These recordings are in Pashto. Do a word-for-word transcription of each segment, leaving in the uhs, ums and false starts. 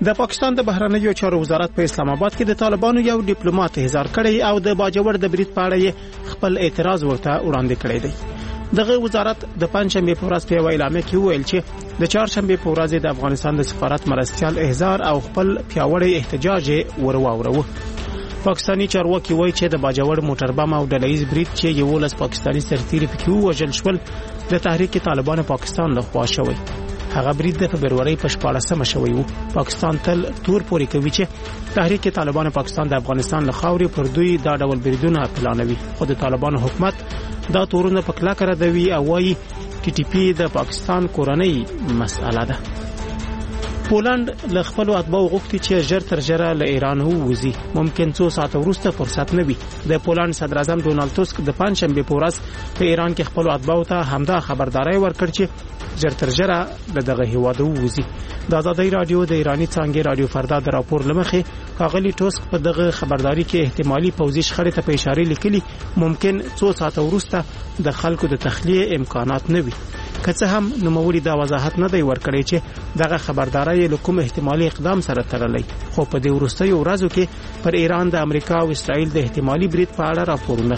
د پاکستان د بهرنیو چارو وزارت په اسلام آباد کې د طالبانو یو ډیپلوماټ احضار کړی او د باجوړ د برید په اړه خپل اعتراض ورته وړاندې کړی دی. دغه وزارت د پنځشنبه په ورځ په اعلامیه کې وویل چې د چهارشنبه په ورځ د افغانستان د سفارت مرستيال احضار او خپل پیاوړی احتجاج ورواوروه. پاکستانی چارواکي وایي چې د باجوړ موټر بم او ډلهیز برید چې یولس پاکستانی سرتیري پکې وژل شول د تحریک طالبان پاکستان لخوا شوی. هغه برید د فبرवरी په شپاړسمه شوی وو. پاکستان تل تور پورې کوي چې تحریک طالبان پاکستان د افغانستان له خاورې پر دوی دا ډول بریدونه پلانوي، خو د طالبان حکومت دا تورونه په کلکه ردوي او وایي ټي ټي پی د پاکستان کورنۍ مسأله ده. پولند له خپل اتباعو غوښتي چې ژر تر ژره له ایران ووځي، ممکن څو ساعت وروسته فرصت نه وي. د پولند صدر اعظم ډونالد توسک د پنځشنبه په ورځ په ایران کې خپل اتباعو ته همدا خبرداري ورکړ چې ژر تر ژره له دغه هیواد ووځي. د آزادۍ رادیو د ایرانی څانګې رادیو فردا د راپور لمخې ښاغلي توسک په دغه خبرداري کې احتمالي پوځي شخړې ته په اشاره لیکلي ممکن څو ساعت وروسته د خلکو د تخلیه امکانات نه وي. که څه هم نوموړي دا وضاحت نه دی ورکړی چې دغه خبرداري له کوم احتمالي اقدام سره تړلې، خو په دې وروستیو ورځو کې پر ایران د امریکا او اسرائیل د احتمالي برید په اړه راپورونه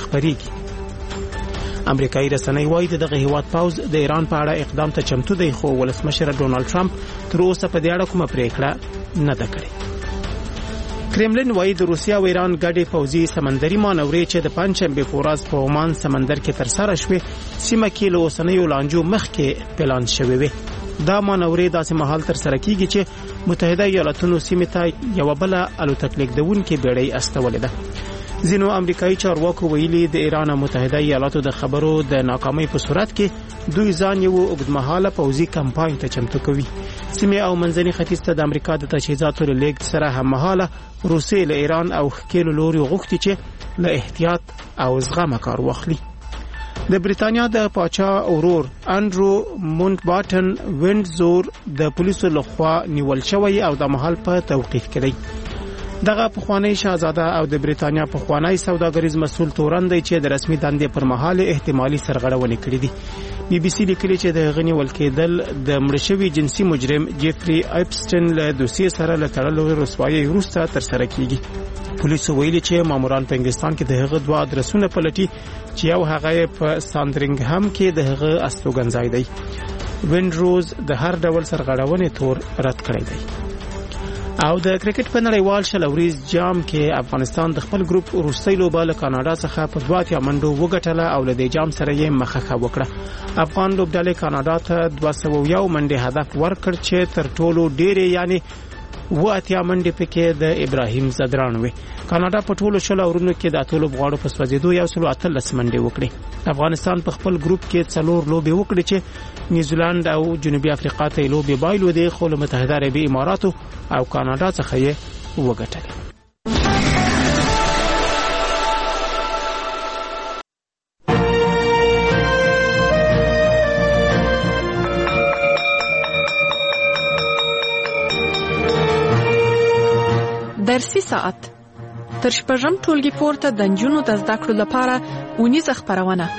خپرېږي. امریکایي رسنۍ وایي دغه هیواد پوز د ایران په اړه اقدام ته چمتو دی، خو ولسمشر ډونالد ټرمپ تر اوسه په دې اړه کومه پریکړه نه ده کړې. کرملین وایي د روسیا او ایران ګډې پوځي سمندري مانورې چې د پنځشنبه په ورځ په عمان سمندر کې ترسره شوې سیمه کې له اوسنیو لانجو مخکې پلان شوې وي. دا مانورې داسې مهال ترسره کیږي چې متحده ایالاتونو سیمه ته یو بل الوتکه لیکدونکو بیړۍ استولې ده. ځینو امریکایي چارواکو ویلي د ایران او متحده ایالاتو د خبرو د ناکامۍ په صورت کې دوی ځان یو اوږدمهاله پوځي کمپاین ته چمتو کوي. سیمه او منځني ختیځ ته د امریکا د تجهیزاتو لیږد سره هممهاله روسیې له ایران او ښکېلو لوري غوښتي چې له احتیاط او زغمه کار واخلي. د بریتانیا د پاچا اورور انډرو مونټ باټن وینډزور د پولیسو لخوا نیول شوی او د محل په توقیف کړی. دغه پخوانی شاهزاده او د بریتانیا پخوانی سوداګریز مسول تورن دی چې د رسمي دندې پر مهال احتمالي سرغړونې کړې دي. بي بي سي لیکلي چې د غنی ولکېدل د مړشوي جنسي مجرم جيفري اپسټن له دوسیې سره له تړلو رسوایي وروسته تر سره کیږي. پولیسو ویلي چې ماموران په انګلستان کې د هغه دوه ادرسونه پلټي چې یو هغه په ساندرینګهم کې د هغه استوګنځای دی. وینډروز د هر ډول سرغړونې تور رد کړی دی. او د کرکټ په نړیوال شلوریز جام کې افغانستان د خپل ګروپ وروستۍ لوبه له کاناډا څخه په دوه اتیا منډو وګټله او له دې جام سره یې مخه وکړه. افغان لوبډلې کاناډا ته دوه سوه یو منډې هدف ورکړ چې تر ټولو ډېرې یعنی و اتیا منډې پکې د ابراهیم زدران وي. کاناډا په ټولو شل اورونو کې د اتلو بغاړو په سوځېدو یو سل اتلس منډې وکړې. افغانستان په خپل ګروپ کې څلور لوبې وکړې چې نیوزیلند او جنوبي افریقا ته لوبې بایلو دي، خو له متحده عربي اماراتو او کاناډا څخه یې وګټلې. درسي ساعت تر شپږم ټولګي پورته د نجونو د زده کړو لپاره اونیزه خپرونه.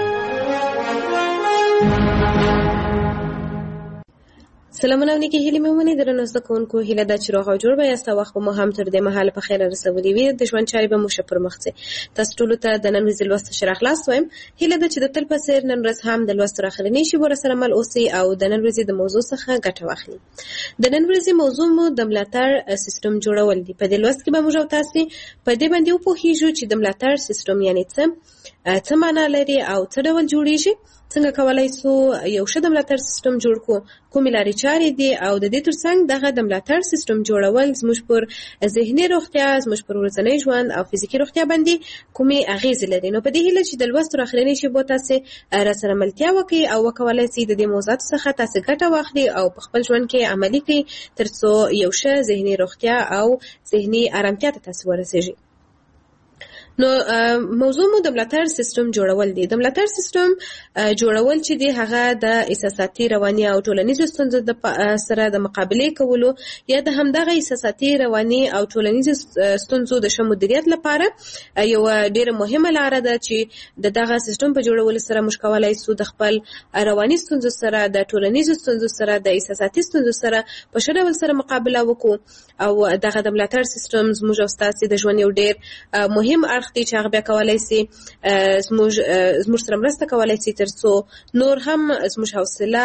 سلامونه او نیکی هیلې مې ومني درنو زده کوونکو. هیله ده چې روغ او جوړ به یاست او وخت به مو هم تر دې مهاله په خیر رسولي وي. د ژوند چارې به مو ښه پر مخ ځي. تاسو ټولو ته د نن ورځې لوست شروع خلاص وایم. هیله ده چې د تل په څېر نن ورځ هم د لوست راخلنې شي ور سره مل اوسئ او د نن ورځې د موضوع څخه ګټه واخلئ. د نن ورځې موضوع مو د ملاتړ سیستم جوړول دي. په دې لوست کې به موږ تاسو په دې باندې وپوهیږو چې د ملاتړ سیستم یعنی څه څه معنا لري او څه ډول جوړیږي، څنګه کولای شو یو ښه د ملاتړ سیستم جوړ کړو، کومې لارې چارې دي او د دې ترڅنګ دغه د ملاتړ سیستم جوړول زموږ پر ذهني روغتیا، زموږ پر ورځنی ژوند او فزیکي روغتیا باندې کومې اغیزې لري. نو په دې هیله چې د لوست تر اخرنۍ شیبو تاسو راسره ملتیا وکړئ او وکولای شئ د دې موضوعات څخه تاسو ګټه واخلئ او په خپل ژوند کې عملي کړئ ترڅو یو ښه ذهني روغتیا او ذهني آرامتیا ته تاسو ورسیږئ. نو موضوع مو د ملاتړ سیستم جوړول دي. د ملاتړ سیستم جوړول چې دی هغه د احساساتي رواني او ټولنیزو ستونزو سره د مقابله کولو یا د همدغه احساساتي رواني او ټولنیزو ستونزو د ښه مدیریت لپاره یو ډیره مهمه لاره ده چې د دغه سیستم په جوړولو سره موږ کولای شو د خپل رواني ستونزو سره د ټولنیزو ستونزو سره د احساساتي ستونزو سره په ښه ډول سره مقابله وکړو او دغه د ملاتړ سیستم زموږ او ستاسو د ژوند یو ډیر مهم اړخ دی چې هغه بیا کولای شي زموږ زموږ سره مرسته کولای شي ترڅو نور هم زموږ حوصله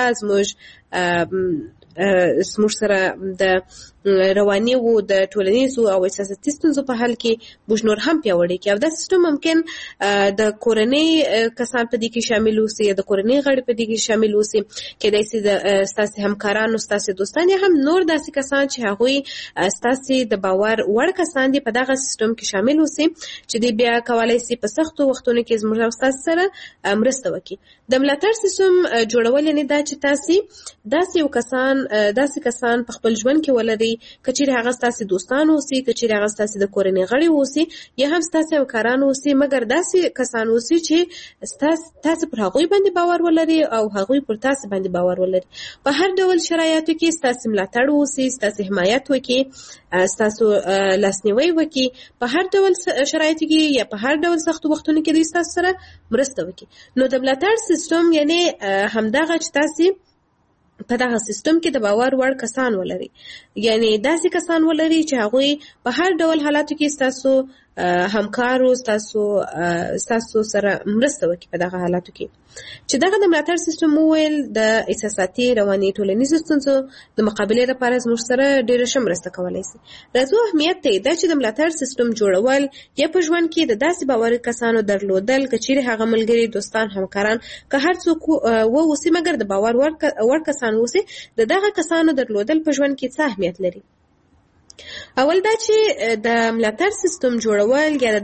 زموږ زموږ سره د رواني او د ټولنیزو او احساساتي ستونزو په حل کې موږ نور هم پیاوړي کړو. دا سیستم ممکن د کورنۍ کسان په دې کې شامل اوسي، د کورنۍ غړي په دې کې شامل اوسي، کېدای شي د ستاسو همکارانو، ستاسو دوستان یا هم نور داسې کسان چې هغوی ستاسو د باور وړ کسان دي په دغه سیستم کې شامل اوسي چې دوی بیا کولای شي په سختو وختونو کې زموږ او ستاسو سره مرسته وکړي. د ملاتړ سیستم جوړول یعنې دا چې تاسو داسې یو کسان داسې کسان په خپل ژوند کې ولري کچېرې هغه ستاسو دوستان اوسي، کچېرې هغه ستاسو د کورنۍ غړي اوسي یا هم ستاسو همکاران اوسي، مګر داسې کسان اوسي چې ستاسو تاسو پر هغوی باندې باور ولري او هغوی پر تاسو باندې باور ولري. په هر ډول شرایطو کې ستاسو ملاتړ اوسي، ستاسو حمایت وکړي، ستاسو لاسنیوي وکړي، په هر ډول شرایطو کې یا په هر ډول سختو وختونو کې دوی ستاسو سره مرسته وکړي. نو د ملاتړ سیستم یعنی همدغه چې تاسو په دغه سیستم کې د باور وړ کسان ولري، یعنی داسې کسان ولري چې هغوی په هر ډول حالاتو کې ستاسو همکارو ستاسو ستاسو سره مرسته وکړي په دغه حالاتو کې. چې دغه د ملاتړ سیستم وویل د احساساتي رواني ټولنیزو ستونزو د مقابلې لپاره زموږ سره ډېره ښه مرسته کولی شي. راځو اهمیت ته دا چې د ملاتړ سیستم جوړول یا په ژوند کې د داسې باوري کسانو درلودل که چیرې هغه ملګري، دوستان، همکاران که هر څوک واوسي مګر د باور وړ کسان اوسي، د دغه کسانو درلودل په ژوند کې څه اهمیت لري. اول دا چې د ملاتړ سیستم جوړول یا د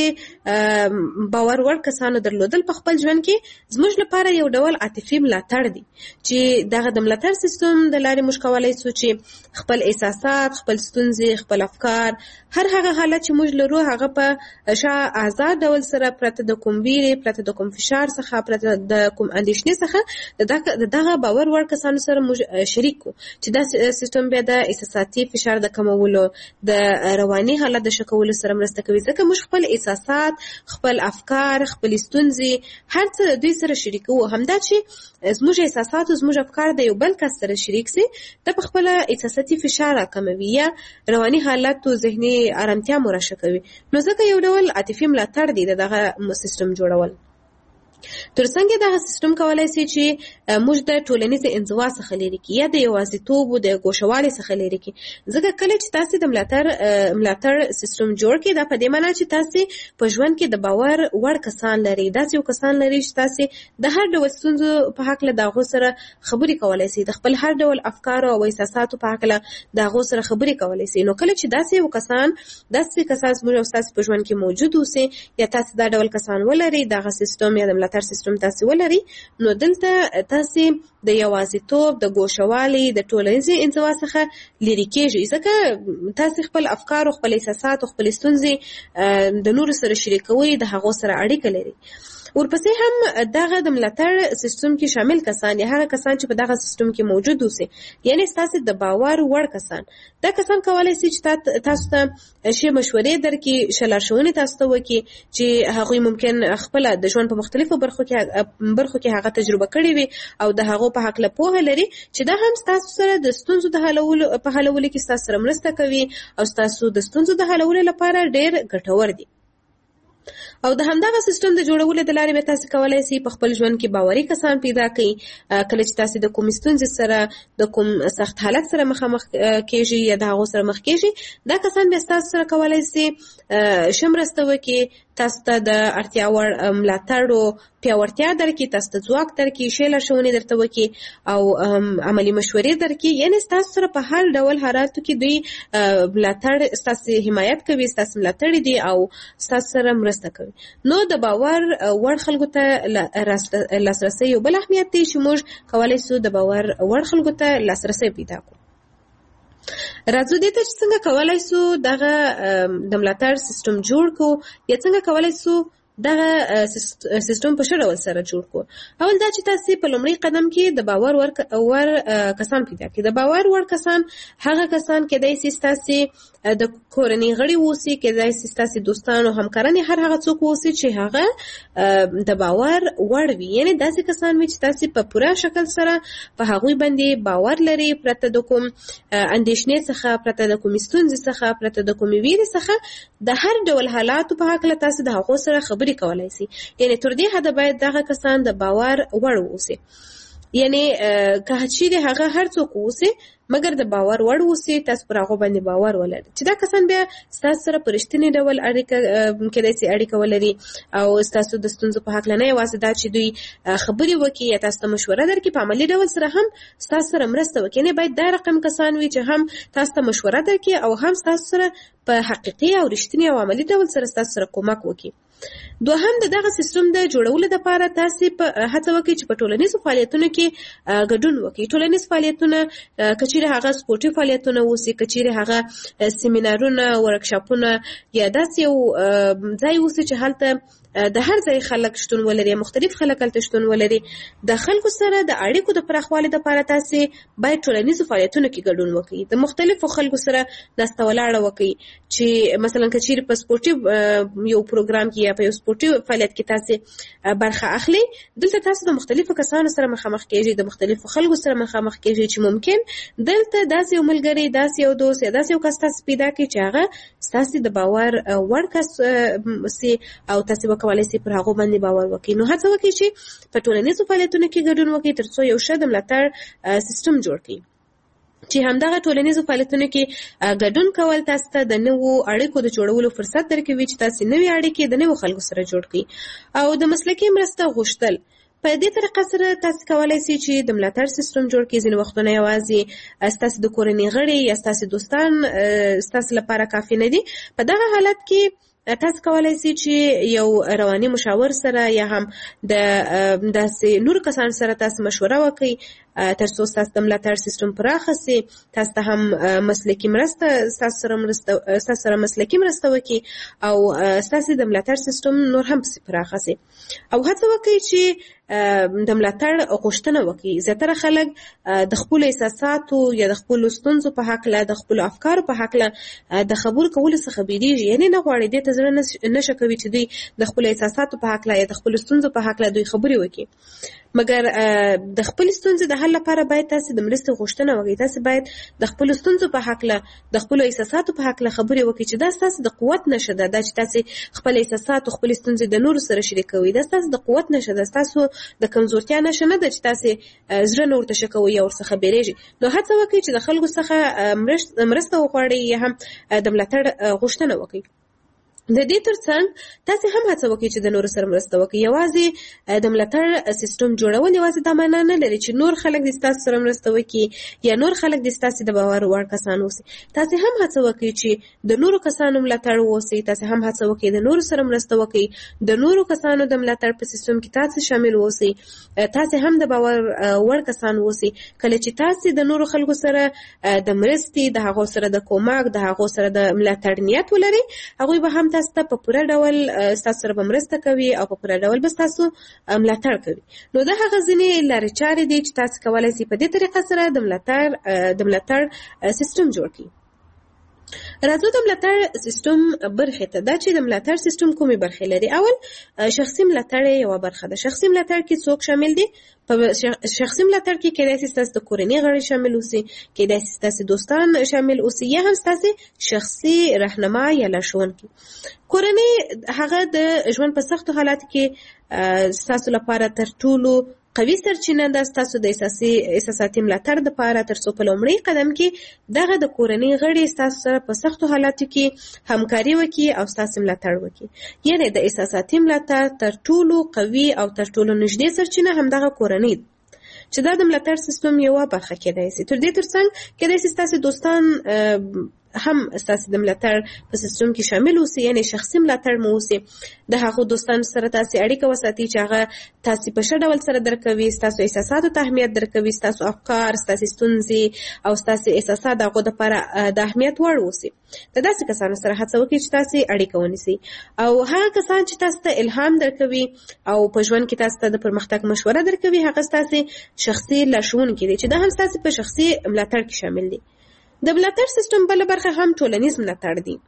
داسې باور وړ کسانو درلودل په خپل ژوند کې زموږ لپاره یو ډول عاطفي ملاتړ دی چې دغه د ملاتړ سیستم د لارې موږ کولی شو چې خپل احساسات، خپل ستونزې، خپل افکار، هر هغه حالت چې موږ لرو هغه په ښه آزاد ډول سره پرته د کوم ویرې، پرته د کوم فشار څخه، پرته د کوم اندېښنې څخه د دغه باور وړ کسانو سره موږ شریک کړو چې دا سیستم بیا د احساساتي فشار د کمولو، د رواني حالت د ښه کولو سره مرسته کوي، ځکه موږ خپل احساسات، خپل افکار، خپل ستونزې هر څه د دوی سره شریکوو. همدا چې زموږ احساسات او زموږ افکار د یو بل کس سره شریک سي، د په خپل احساساتي فشار راکموي یا رواني حالت او ذهني آرامتیا مو راښه کوي. نو ځکه یو ډول عاطفي ملاتړ دی د دغه سیستم جوړول. ترڅنګ دغه سیستم کولای شي چې موږ د ټولنیز انزوا څخه لرې کړي یا د یوازیتوب او د ګوښوالي څخه لرې کړي. ځکه کله چې تاسو د ملاتړ ملاتړ سیستم جوړ کړئ، دا په دې معنی چې تاسو په ژوند کې د باور وړ کسان لري، داسې یو کسان لري چې تاسو د هر ډول ستونزو په حق له دغو سره خبرې کولای شئ، د خپل هر ډول افکارو او احساساتو په حق له دغو سره خبرې کولای شئ. نو کله چې داسې یو کسان داسې کسان زموږ او ستاسو په ژوند کې موجود اوسي یا تاسو دا ډول کسان ولرئ، دغه سیستم یا د ملاتړ سیستم تاسو ولري، نو دلته تاسو د یوازیتوب، د ګوښوالي، د ټولنیزې انزوا څخه لرې کېږئ، ځکه تاسو خپل افکار او خپل احساسات او خپل ستونزې د نورو سره شریکوئ، د هغو سره اړیکه لري. ورپسې هم دغه د ملاتړ سیستم کې شامل کسان یا هغه کسان چې په دغه سیستم کې موجود اوسي، یعنی ستاسو د باور وړ کسان، دا کسان کولای شي چې تاسو ته ښې مشورې درکړي، ښه لارښوونې تاسو ته وکړي چې هغوی ممکن خپله د ژوند په مختلفو برخو کې برخو کې هغه تجربه کړې وي او د هغو په هکله پوهه لري چې دا هم ستاسو سره د ستونزو د حلولو په حلولو کې ستاسو سره مرسته کوي او ستاسو د ستونزو د حلولو لپاره ډېر ګټور دي. او د همدغه سیستم د جوړولو د لارې به تاسو کولای شئ په خپل ژوند کې باوري کسان پیدا کړئ. کله چې تاسو د کوم ستونزې سره، د کوم سخت حالت سره مخامخ کېږئ یا د هغو سره مخ کېږئ، دا کسان بیا ستاسو سره کولای شي ښه مرسته وکړي، تاسو ته د اړتیا وړ ملاتړ او پیاوړتیا درکړي، تاسو ته ځواک درکړي، ښې لارښوونې درته وکړي او عملي مشورې درکړي. یعنې ستاسو سره په هر ډول حالاتو کې دوی ملاتړ، ستاسو حمایت کوي، ستاسو ملاتړ دي او ستاسو سره مرسته کوي. نو د باور وړ خلکو ته لاسرسی یو بل اهمیت دی چې موږ کولی شو د باور وړ خلکو ته لاسرسی پیدا کړو. راځو دې ته چې څنګه کولای سو دغه د ملاتړ سیستم جوړ کو یا څنګه کولای سو دغه سیستم په ښه ډول سره جوړ کو. اول دا چې تاسو په لومړي قدم کې د باور ور ور کسان پیدا کړئ. د باور ور کسان هغه کسان کېدای شي تاسو د کورنۍ غړي ووسی، کېدای شي تاسو دوستان او همکاران هر هغه څوک ووسی چې هغه د باور وړ وي، یعنی داسې کسان وي چې تاسو په پوره شکل سره په هغوی باندې باور لري، پرته د کوم اندېښنې څخه، پرته د کوم ستونزې څخه، پرته د کوم ویرې څخه د هر ډول حالاتو په حق له تاسو د هغو سره خبرې کولای شي. یعنی تر دې حد باید دغه کسان د باور وړ ووسی، یعنی که چیرې هغه هر څوک ووسی مګر د باور وړ ووسی، تاسو پر هغه باندې باور ولرئ چې دا کسان بیا ستاسو سره په رښتیني ډول اړیکه کېدای شي اړیکه ولري او ستاسو د ستونزو په حق نه یوازې دا چې دوی خبرې وکړي یا تاسو ته مشوره درکړي، په عملي ډول سره هم ستاسو سره مرسته وکړي. یعنی باید دا رقم کسان وي چې هم تاسو ته مشوره درکړي او هم ستاسو سره په حقیقي او رښتینی او عملي ډول سره ستاسو سره کومک وکړي. دوهم د دغه سیستم د جوړولو لپاره تاسو په هڅه وکړئ چې په ټولنیزو فعالیتونو کې ګډون وکړئ. ټولنیز فعالیتونه کچېرې هغه سپورټي فعالیتونه وسی، کچېرې هغه سیمینارونه، ورکشاپونه یا داسې یو ځای وسی چې هلته د هر ځای خلک شتون ولري، مختلف خلک هلته شتون ولري. د خلکو سره د اړیکو د پراخوالي لپاره تاسو باید ټولنیزو فعالیتونو کې ګډون وکړئ. د مختلفو خلکو سره ناسته ولاړه وکړئ چې مثلا کچېرې په سپورټي یو پروګرام کې یا په یو سپورټي فعالیت کې تاسو برخه اخلي، دلته تاسو د مختلفو کسانو سره مخامخ کېږئ، د مختلفو خلکو سره مخامخ کېږئ چې ممکن دلته داسې یو ملګری، داسې یو دوست یا داسې یو کس تاسو پیدا کړئ چې هغه ستاسو د باور وړ کس سي او تاسو وکولای شئ پر هغه باندې باور وکړئ. نو هڅه وکړئ چې په ټولنیزو فعالیتونو کې ګډون وکړئ ترڅو یو ښه د ملاتړ سیستم جوړ کړئ چې همدغه ټولنیزو فعالیتونو کې ګډون کول تاسو ته د نوو اړیکو د جوړولو فرصت درکوي چې تاسو نوې اړیکې د نوو خلکو سره جوړ کړئ. او د مسلکي مرسته غوښتل په دې طریقه سره تاسو کولای شئ چې د ملاتړ سیستم جوړ کړئ. ځینې وختونه یوازې ستاسو د کورنۍ غړي یا ستاسو دوستان ستاسو لپاره کافي نه دي. په دغه حالت کې تاسو کولای شئ چې یو رواني مشاور سره یا هم د داسې نور کسان سره تاسو مشوره وکړئ ترڅو ستاسو د ملاتړ سیستم پراخه شي، تاسو ته هم مسلکي مرسته ستاسو سره مرسته ستاسو سره مسلکي مرسته وکړي او ستاسو د ملاتړ سیستم نور هم پراخه شي. او هڅه وکړئ چې د ملاتړ غوښتنه وکړي. زیاتره خلک د خپل احساساتو یا د خپل ستونزو په حق له، د خپل افکارو په حق له د خبرو کولو څخه بیریږي، یعنی نه غواړي دې ته زړه نشه کوي چې دوی د خپل احساساتو په حق له یا د خپل ستونزو په حق له دوی خبرې وکړي. مګر د خپل ستونزې د حل لپاره باید تاسو د مرستې غوښتنه وکړئ. تاسو باید د خپل ستونزو په حق له، د خپل احساساتو په حق له خبرې وکړئ چې دا تاسو د قوت نشه ده، دا چې تاسو خپل احساسات او خپل ستونزې د نورو سره شریکوي، دا تاسو د قوت نشه ده، تاسو د کمزورتیا نشه نه ده چې تاسو زړه نور ته شکوي او ورڅخه بیریږي. نو هڅه وکړئ چې د خلکو څخه مرسته وغواړئ یا هم د ملاتړ غوښتنه وکړئ. د دې ترڅنګ تاسو هم هڅه وکړئ چې د نورو سره مرسته وکړئ. یوازې د ملاتړ سیستم جوړول یوازې دا معنا نه لري چې نور خلک د تاسو سره مرسته وکړي یا نور خلک د تاسو د باور وړ کسان اوسي. تاسو هم هڅه وکړئ چې د نورو کسانو ملاتړ ووسی. تاسو هم هڅه وکړئ د نورو سره مرسته وکړئ، د نورو کسانو د ملاتړ په سیستم کې تاسو شامل اوسئ. تاسو هم د باور وړ کسان اوسئ. کله چې تاسو د نورو خلکو سره د مرستې، د هغو سره د کومک، د هغو سره د ملاتړ نیت ولرئ، هغوی به هم تاسو ته په پوره ډول تاسو سره مرسته کوي او په پوره ډول به تاسو ملاتړ کوي. نو دا هغه ځینې لارې چارې دي چې تاسو کولای شئ په دې طریقه سره د ملاتړ د ملاتړ سیستم جوړ کړئ. راځو د ملاتړ سیستم برخې ته. دا چې د ملاتړ سیستم کومې برخې لري. اول شخصي ملاتړ یو برخه ده. شخصي ملاتړ کې څوک شامل دي؟ په شخصي ملاتړ کې کېدای شي ستاسو د کورنۍ غړي شامل اوسي، کېدای شي ستاسو دوستان شامل اوسي، یا هم ستاسو شخصي راهنما یا لارښوونکي. کورنۍ هغه د ژوند په سختو حالاتو کې ستاسو لپاره تر ټولو قوي سرچینه ده ستاسو د اساسي احساساتي ملاتړ لپاره، ترڅو په لومړي قدم کې دغه د کورنۍ غړي ستاسو سره په سختو حالاتو کې همکاري وکړي او ستاسو ملاتړ وکړي. یعنی د احساساتي ملاتړ تر ټولو قوي او تر ټولو نږدې سرچینه همدغه کورنۍ ده چې دا د ملاتړ سیستم یو برخه کېدای شي. تر دې ترڅنګ کېدای شي ستاسو دوستان هم ستاسو د ملاتړ په سیستم کې شامل اوسي، یعنی شخصي ملاتړ مو اوسي. د هغو دوستانو سره تاسو اړیکه وساتئ چې هغه تاسو په ښه ډول سره درکوي، ستاسو احساساتو ته اهمیت درکوي، ستاسو افکار، ستاسو ستونزې او ستاسو احساسات د هغو دپاره د اهمیت وړ اوسي. د داسې کسانو سره هڅه وکړئ چې تاسو اړیکه ونیسئ، او هغه کسان چې تاسو ته الهام درکوي او په ژوند کې تاسو ته د پرمختګ مشوره درکوي، هغه ستاسو شخصي لارښوونکي دي چې دا هم ستاسو په شخصي ملاتړ کې شامل دي. د ملاتړ سیستم بله برخه هم ټولنیز ملاتړ دی.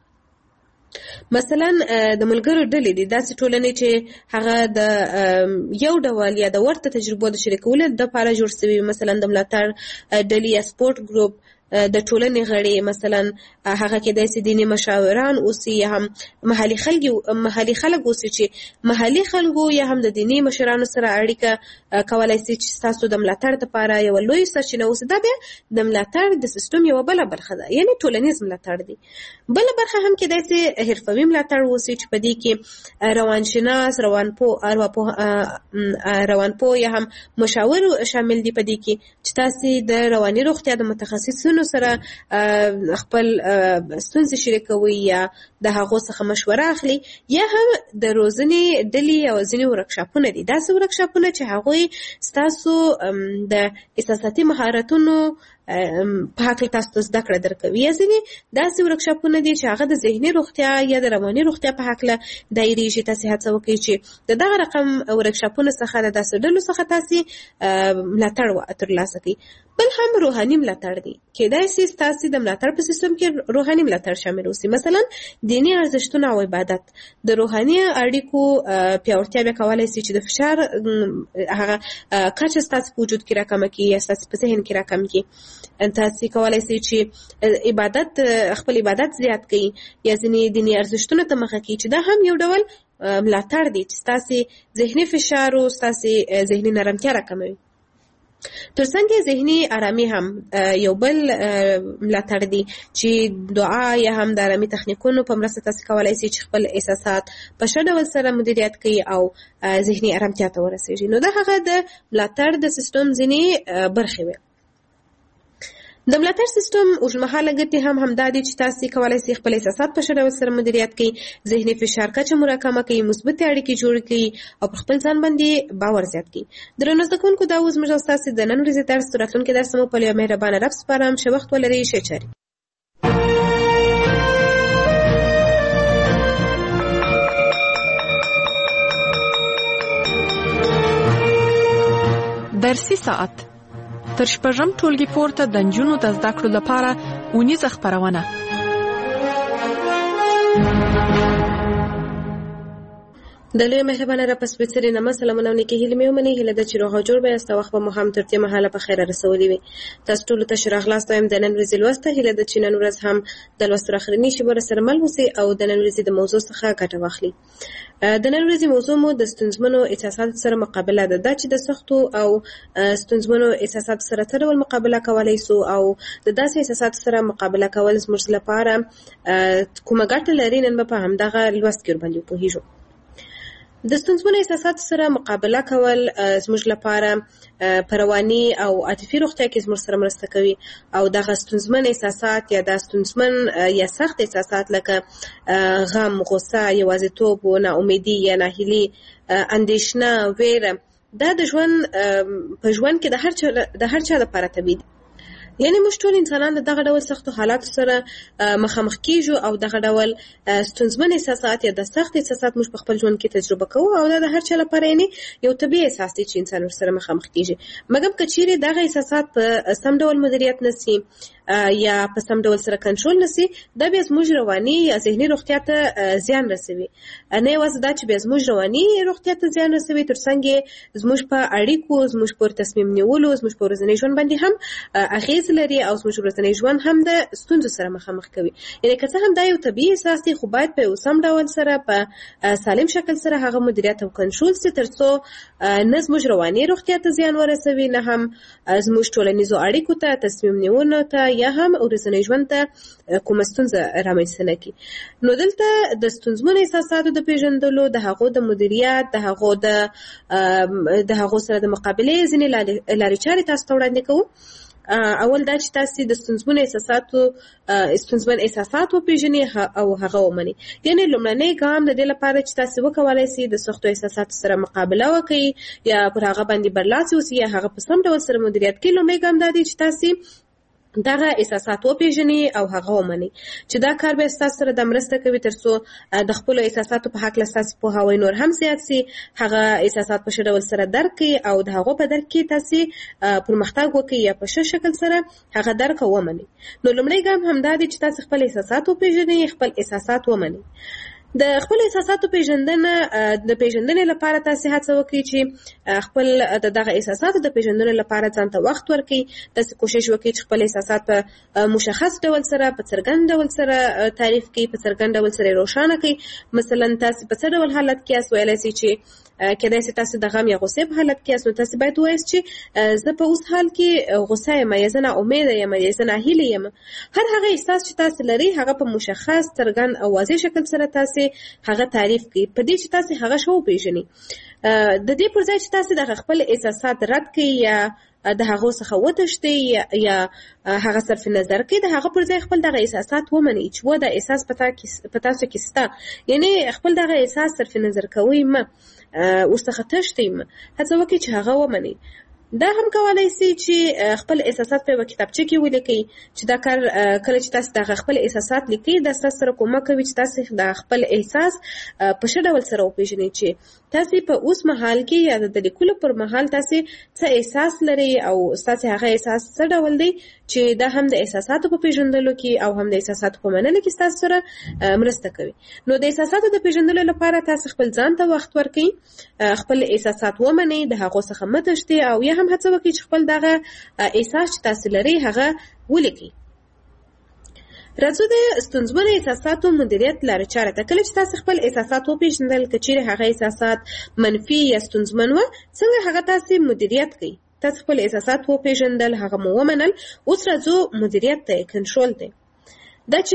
مثلا د ملګرو ډلې دي، داسې ټولنې چې هغه د یو ډول یا د ورته تجربو د شریکولو دپاره جوړ شوي، مثلا د ملاتړ ډلې یا سپورټ ګروپ د ټولنې غړي، مثلا هغه کېدای شي دیني مشاوران اوسي یا هم محلي خلک محلي خلک اوسي چې محلي خلکو یا هم د دیني مشرانو سره اړیکه کولی شي چې ستاسو د ملاتړ دپاره یوه لوی سرچینه اوسي. دا بیا د ملاتړ د سیستم یوه بله برخه ده، یعنې ټولنیز ملاتړ دی. بله برخه هم کېدای شي حرفوي ملاتړ اوسي چې په دې کې روانشناس، روانپوه روانپوه یا هم مشاور شامل دي په دې کې چې تاسو د رواني روغتیا د متخصصینو سره خپل ستونزې شریکوي یا د هغو څخه مشوره اخلي، یا هم د روزنې ډلې او ځینې ورکشاپونه دي. داسې ورکشاپونه چې هغوی ستاسو د احساساتي مهارتونو په هکله تاسو ته زده کړه درکوي، یا ځینې داسې ورکشاپونه دي چې هغه د ذهني روغتیا یا د رواني روغتیا په هکله دایریږي. تاسو هڅه وکړئ چې د دغه رقم ورکشاپونو څخه د داسې ډلو څخه تاسو ملاتړ ترلاسه کړئ. بل هم روحاني ملاتړ دی، کېدای شي ستاسو د ملاتړ په سیستم کې روحاني ملاتړ شامل اوسي، مثلا دیني ارزښتونه او عبادت. د روحاني اړیکو پیاوړتیا بیا کولی شي چې د فشار هغه کچه ستاسو په وجود کې راکمه کړي یا ستاسو په ذهن کې راکم کړي. تاسو کولی شئ چې عبادت خپل عبادت زیات کړئ یا ځینې دیني ارزښتونو ته مخه کړئ، چې دا هم یو ډول ملاتړ دی چې ستاسو ذهني فشار او ستاسو ذهني نرمتیا راکموي. ترڅنګ ذهني آرامي هم یو بل ملاتړ دی چې دعا یا هم د آرامي تخنیکونو په مرسته تاسو کولی شئ چې خپل احساسات په ښه ډول سره مدیریت کړئ او ذهني آرامتیا ته ورسیږي. نو دا هغه د ملاتړ د سیستم ځینې برخې وي. د ملاتړ سیستم اوږدمهاله ګټې هم همدا دي چې تاسو کولی شئ خپل احساسات په ښه ډول سره مدیریت کړئ، ذهني فشار کچه مو راکمه کړئ، مثبتې اړیکې جوړې کړئ او پر خپل ځان باندې باور زیات کړئ. درنو زده کوونکو، دا اوس زموږ او ستاسو د نن ورځې درس تر راتلونکي درس مو په یو مهربانه رب سپارم. ښه وخت ولرئ، ښه چارې. درسي ساعت تر شپږم ټولګي پورته د نجونو د زده کړو لپاره اونیزه خپرونه. د لوی مهربانه را پس بسری نامه سلامونه او نیکې هیلې مې ومنئ. هیله ده چې روغ او جوړ به یاست او وخت به مو هم تر دې مهاله په خیره رسولي وي. تاسو ټولو ته ښه راغلاست وایم د نن ورځې لوسته. هیله ده چې نن ورځ هم د لوستو اخرنۍ شېبو راسره مل اوسئ او د نن ورځې د موضوع څخه ګټه واخلئ. د نن ورځې موضوع مو د ستونزمنو احساساتو سره مقابله ده. دا چې د سختو او ستونزمنو احساساتو سره څه ډول مقابله کولی سو او د داسې احساساتو سره مقابله کول زموږ لپاره کومه ګټه لري، نن به په همدغه لوست کې ورباندې وپوهېږو. د ستونزمنو احساساتو سره مقابله کول زموږ لپاره په رواني او عاطفي روغتیا کې زموږ سره مرسته کوي او دغه ستونزمن احساسات یا د ستونزمن یا سخت احساسات لکه غم، غصه، یوازیتوب، ناامیدي یا ناهیلي، اندېښنه، ویره، دا د ژوند په ژوند کې د هر چا د هر چا لپاره طبیعي دي. یعنی موږ ټول انسانان د دغه ډول سختو حالاتو سره مخامخ کیږو او دغه ډول ستونزمن احساسات یا د سخت احساسات موږ په خپل ژوند کې تجربه کوو او دا د هر چا لپاره یعنی یو طبیعي احساس دی چې انسان ورسره مخامخ کیږي. مګر که چیرې دغه احساسات په سم ډول مدیریت نشي یا په سم ډول سره کنټرول نشي، دا بیا زموږ رواني یا ذهني روغتیا ته زیان رسوي. نه یوازې دا چې بیا زموږ رواني روغتیا ته زیان رسوي، ترڅنګ زموږ په اړیکو، زموږ په تصمیم نیولو، زموږ په ورځني ژوند باندې هم اغیز لري او زموږ ورځنی ژوند هم د ستونزو سره مخامخ کوي. یعنی که څه هم دا یو طبیعي احساس دی، خو باید په یو سم ډول سره په سالم شکل سره هغه مدیریت او کنټرول سي، ترڅو نه زموږ رواني روغتیا ته زیان ورسوي، نه هم زموږ ټولنیزو اړیکو ته، تصمیم نیونو ته یا هم ورځنی ژوند ته کومه ستونزه رامنځته نه کړي. نو دلته د ستونزمنو احساساتو د پیژندلو، د هغو د مدیریت، د هغو د د هغو سره د مقابلې ځینې لارې چارې تاسو ته وړاندې کوو. اول دا چې تاسو د ستونزمن احساساتو ستونزمن احساسات وپېژنئ او هغه ومنئ. یعنی لومړنی ګام د دې لپاره چې تاسو وکولای شئ د سختو احساساتو سره مقابله وکړئ یا پر هغه باندې برلاسي اوسئ یا هغه په سم ډول سره مدیریت کړئ. لومړی ګام دا دی چې تاسو دغه احساسات وپېژنئ او هغه ومنئ چې دا کار به ستاسو سره د مرسته کوي تر څو د خپلو احساساتو په هکله ستاسو پوهاوی نور هم زیات سي، هغه احساسات په ښه ډول سره درک کړئ او د هغو په درک کې تاسو پرمختګ وکړئ یا په ښه شکل سره هغه درک او ومنئ. نو لومړی ګام همدا دی چې تاسو خپل احساسات وپېژنئ، خپل احساسات ومنئ. د خپل احساساتو پیژندنه د پیژندنې لپاره تاسو هڅه وکړئ چې خپل دغه احساساتو د پیژندنې لپاره ځان ته وخت ورکړئ. تاسو کوشش وکړئ چې خپل احساسات په مشخص ډول سره په څرګند ډول سره تعریف کړئ، په څرګند ډول سره روښانه کړئ. مثلا تاسو په څه ډول حالت کې یاست، ویلی شئ چې کېدای شي تاسو د غم یا غصې په حالت کې یاست، نو تاسو باید ووایاست چې زه په اوس حال کې غصه یم یا زه ناامیده یم یا زه ناهیلې یم. هر هغه احساس چې تاسو لرئ هغه په مشخص څرګند او واضح شکل سره تاسو هغه تعریف کړئ، په دې چې تاسو هغه شو وپېژنئ. د دې پر ځای چې تاسو د خپل احساسات رد کړئ یا د هغو څخه وتښتئ یا هغه صرف نظر کړئ، د هغه پر ځای خپل دغه احساسات ومنئ چې و دا احساس په تاسو کې شته. یعنی خپل دغه احساس صرف نظر کوئ مه، ورڅخه تښتئ مه، هڅه وکړئ چې هغه ومنئ. دا هم کولای شي چې خپل احساسات په کتابچه کې ولیکئ چې دا کار کله چې تاسو د خپل احساسات لیکئ دا تاسو سره کومک کوي چې تاسو د خپل احساس په ښه ډول سره وپېژنئ چې تاسو په اوس مهال کې یا د لیکلو پر مهال تاسو څه احساس لرئ او تاسو هغه احساس څه ډول دی چې دا هم د احساساتو په پیژندلو کې او هم د احساساتو په منلو کې تاسو سره مرسته کوي. نو د احساساتو د پیژندلو لپاره تاسو خپل ځان ته وخت ورکړئ، خپل احساسات ومنئ، د هغو څخه مه تښتئ او یا هم هڅه وکړئ چې خپل دغه احساس چې تاسو لرئ هغه ولیکئ. راځو د ستونزمنو احساساتو مدیریت لارې چارې ته. کله چې تاسو خپل احساسات وپېژندل، که چیرې هغه احساسات منفي یا ستونزمن وه، څنګه هغه تاسو مدیریت کړئ؟ تاسو خپل احساسات وپېژندل، هغه مو ومنل، اوس راځو مدیریت ته، کنټرول ته. دا چې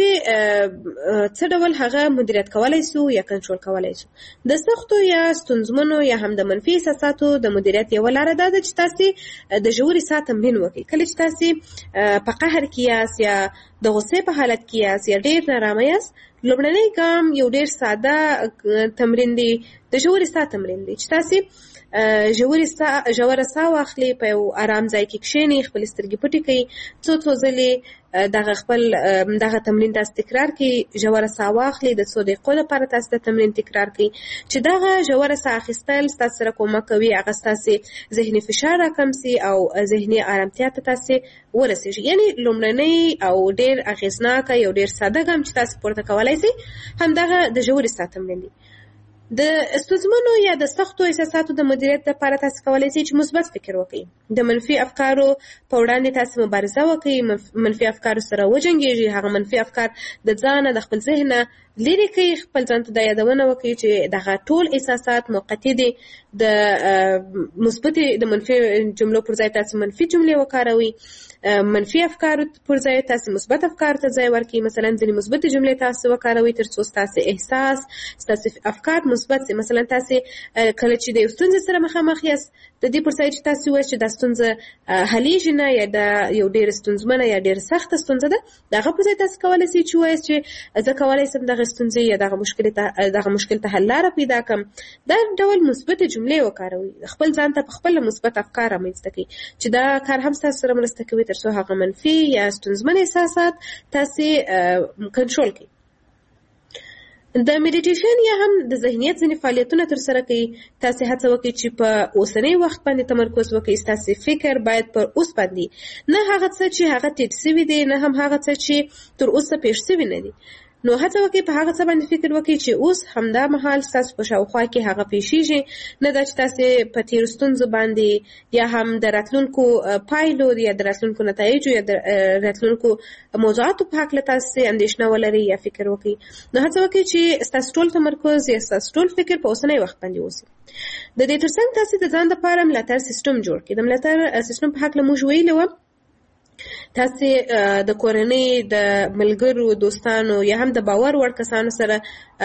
څه ډول هغه مدیریت کولای شو یا کنټرول کولای شو. د سختو یا ستونزمنو یا هم د منفي احساساتو د مدیریت یوه لاره دا ده چې تاسو د ژورې ساه تمرین وکړئ. کله چې تاسو په قهر کې یاست یا د غصې په حالت کې یاست یا ډېر نارامه یاست، لومړنی ګام یو ډېر ساده تمرین دی، د ژورې ساه تمرین دی چې تاسو ژورې ساه ژوره ساه واخلئ، په یو ارام ځای کې کښېنئ، خپلې سترګې پټې کړئ، څو څو ځلې دغه خپل دغه تمرین تاسو تکرار کړئ. ژوره ساه واخلئ، د څو دقیقو لپاره تاسو د تمرین تکرار کړئ چې دغه ژوره ساه اخیستل ستاسو سره کومک کوي هغه ستاسو ذهني فشار راکم سي او ذهني ارامتیا ته تاسو ورسېږي. یعنی لومړنی او ډېر اغېزناکه یو ډېر ساده ګام چې تاسو پورته کولی شئ همدغه د ژورې ساه تمرین دی. د ستونزمنو یا د سختو احساساتو د مدیریت لپاره تاسو کولی شئ چې مثبت فکر وکړئ، د منفي افکارو په وړاندې تاسو مبارزه وکړئ، منفي افکارو سره وجنګېږئ، هغه منفي افکار د ځانه د خپل ذهنه لرې کړئ، خپل ځان ته دا یادونه وکړئ چې دغه ټول احساسات موقتي دي. د مثبتې د منفي جملو پر ځای تاسو منفي جملې وکاروئ، منفي افکارو پر ځای تاسو مثبت افکارو ته ځای ورکړئ. مثلا ځینې مثبتې جملې تاسو وکاروئ تر څو ستاسو احساس ستاسو افکار مثبت سي. مثلا تاسو کله چې د یو ستونزې سره مخامخ یاست، د دې پر ځای چې تاسو ووایئ چې دا ستونزه حلیږي نه یا دا یو ډېره ستونزمنه یا ډېره سخته ستونزه ده، د هغه پر ځای تاسو کولی شئ چې ووایئ چې زه کولی شم دغه ستونزې یا دغه مشکل ته دغه مشکل ته حل لاره پیدا کړم. دا ډول مثبتې جملې وکاروئ، خپل ځان ته په خپله مثبت افکار رامنځته کړئ چې دا کار هم ستاسو سره مرسته کوي تر څو هغه منفي یا ستونزمن احساسات تاسو کنټرول کړئ. د میډیټیشن یا هم د ذهنیت ځینې فعالیتونه ترسره کوي. تاسو هڅه وکړئ چې په اوسنی وخت باندې تمرکز وکړئ. ستاسو فکر باید پر اوس باندې، نه هغه څه چې هغه تېر سوي دي، نه هم هغه څه چې تر اوسه پېښ سوي نه دي. نو هڅه وکړئ په هغه څه باندې فکر وکړئ چې اوس همدا مهال ستاسو په شاوخوا کې هغه پېښېږي، نه دا چې تاسو په تېرو ستونزو باندې یا هم د راتلونکو پایلو یا د راتلونکو نتایجو یا د راتلونکو موضوعاتو په هکله تاسو اندېښنه ولرئ یا فکر وکړئ. نو هڅه وکړئ چې ستاسو ټول تمرکز یا ستاسو ټول فکر په اوسنی وخت باندې اوسي. د دې ترڅنګ تاسو د ځان لپاره ملاتړ سیستم جوړ کړئ. د ملاتړ سیستم په هکله موږ ویلي وو تاسو د کورنۍ د ملګرو دوستانو یا هم د باور وړ کسانو سره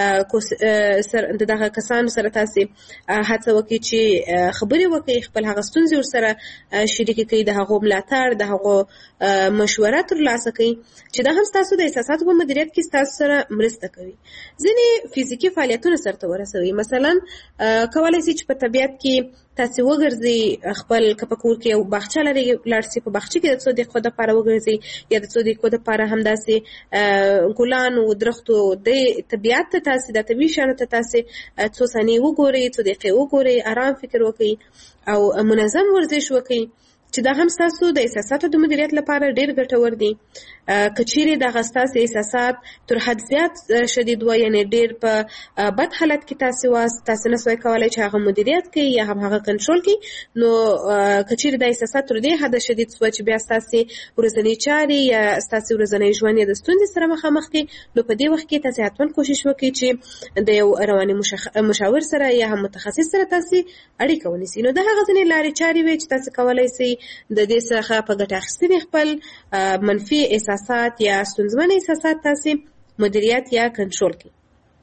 سره دغه کسانو سره تاسو هڅه وکړئ چې خبرې وکړئ، خپل هغه ستونزې ورسره شریکې کړئ، د هغو ملاتړ، د هغو مشوره ترلاسه کړئ چې دا هم ستاسو د احساساتو په مدیریت کې ستاسو سره مرسته کوي. ځینې فزیکي فعالیتونه سرته ورسوي، مثلا کولی شئ چې په طبیعت کې تاسو وګرځئ، خپل که په کور کې یو باغچه لرئ لاړ شئ، په باغچه کې د څو دقیقو دپاره وګرځئ یا د څو دقیقو دپاره همداسې ګلانو درختو د طبیعت ته تاسې د طبیعي شیانو ته تاسې څو ثانیې وګورئ، څو دقیقې وګورئ، آرام فکر وکړئ او منظم ورزش وکړئ چې دا هم ستاسو د احساساتو د مدیریت لپاره ډېر ګټور دي. که چیرې دغه ستاسو احساسات تر حد زیات شدید وي، یعنې ډېر په بد حالت کې تاسو واست، تاسو نه سوای کولی چې هغه مدیریت کړئ یا هم هغه کنټرول کړئ، نو که چیرې د احساسات تر دې حده شدید سوه چې بیا ستاسې ورځنۍ چارې یا ستاسې ورځنی ژوند یې د ستونزې سره مخامخ کړي، نو په دې وخت کې تاسو حتما کوشش وکړئ چې د یو رواني مشاور سره یا هم متخصص سره تاسو اړیکه ونیسئ. نو دا هغه ځینې لارې چارې وي چې تاسو کولی شئ د دې څخه په ګټه اخیستنې خپل منفي احساسات یا ستونزمن احساسات تاسو مدیریت یا کنټرول کړئ.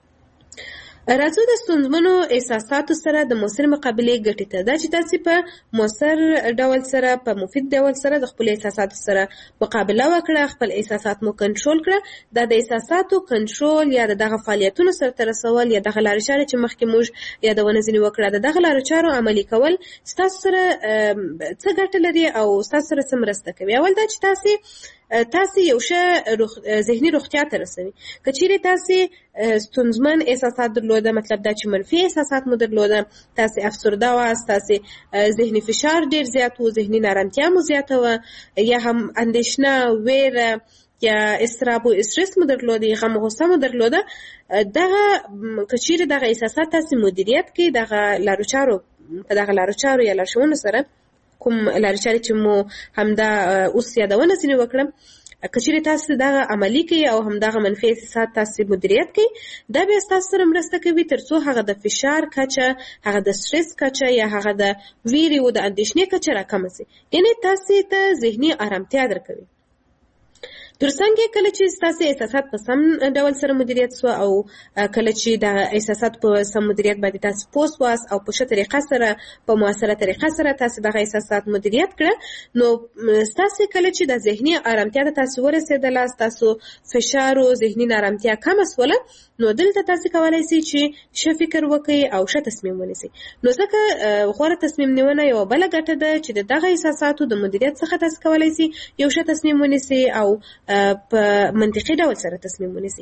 راځو د ستونزمنو احساساتو سره د مؤثر مقابلې ګټې ته. دا چې تاسو په مؤثر ډول سره، په مفید ډول سره د خپل احساساتو سره مقابله وکړه، خپل احساسات مو کنټرول کړه. دا د احساساتو کنټرول یا د دغه فعالیتونو سرته رسول یا دغه لارې چارې چې مخکې موږ یادونه ځینې وکړه، د دغه لارو چارو عملي کول ستاسو سره څه ګټه لري او ستاسو سره څه مرسته کوي. اول دا چې تاسو تاسو یو ښه روغ... ذهني روغتیا ته رسوي. که چیرې تاسو ستونزمن احساسات درلوده، مطلب دا چې منفي احساسات مو درلوده، تاسو افسرده واست، تاسو ذهني فشار ډیر زیات و، ذهني نارامتیا مو زیاته وه، یا هم اندېښنه، ویره یا اضطراب او استرس مو درلوده، غم او غصه مو درلوده، دغه که چیرې دغه احساسات تاسو مدیریت کړئ، دغه لارو چارو په دغه لارو چارو یا لارښوونو سره کوم لارې چارې چې مو همدا اوس یادونه ځینې وکړم، که چیرې تاسو دغه عملي کړئ او همدغه منفي احساسات تاسو مدیریت کړئ، دا بیا ستاسو سره مرسته کوي تر څو هغه د فشار کچه، هغه د سټرس کچه یا هغه د ویرې او د اندېښنې کچه راکمه شي، یعنې تاسو ته ذهني ارامتیا درکوي. ترڅنګ کله چې ستاسو احساسات په سم ډول سره مدیریت سو او کله چې د احساسات په سم مدیریت باندې تاسو پوس واس او په ښه طریقه سره، په موثره طریقه سره تاسو دغه احساسات مدیریت کړه، نو ستاسو کله چې د ذهني ارامتیا ته تاسو ورسېدله، تاسو فشار او ذهني نارامتیا کم شوله، نو دلته تاسو کولای شئ چې ښه فکر وکړئ او ښه تصمیم ونیسئ. نو ځکه غوره تصمیم نیونه یوه بله ګټه ده چې د دغه احساساتو د مدیریت څخه تاسو کولای شئ یو ښه تصمیم ونیسئ او په منطقي ډول سره تصمیم ونیسئ.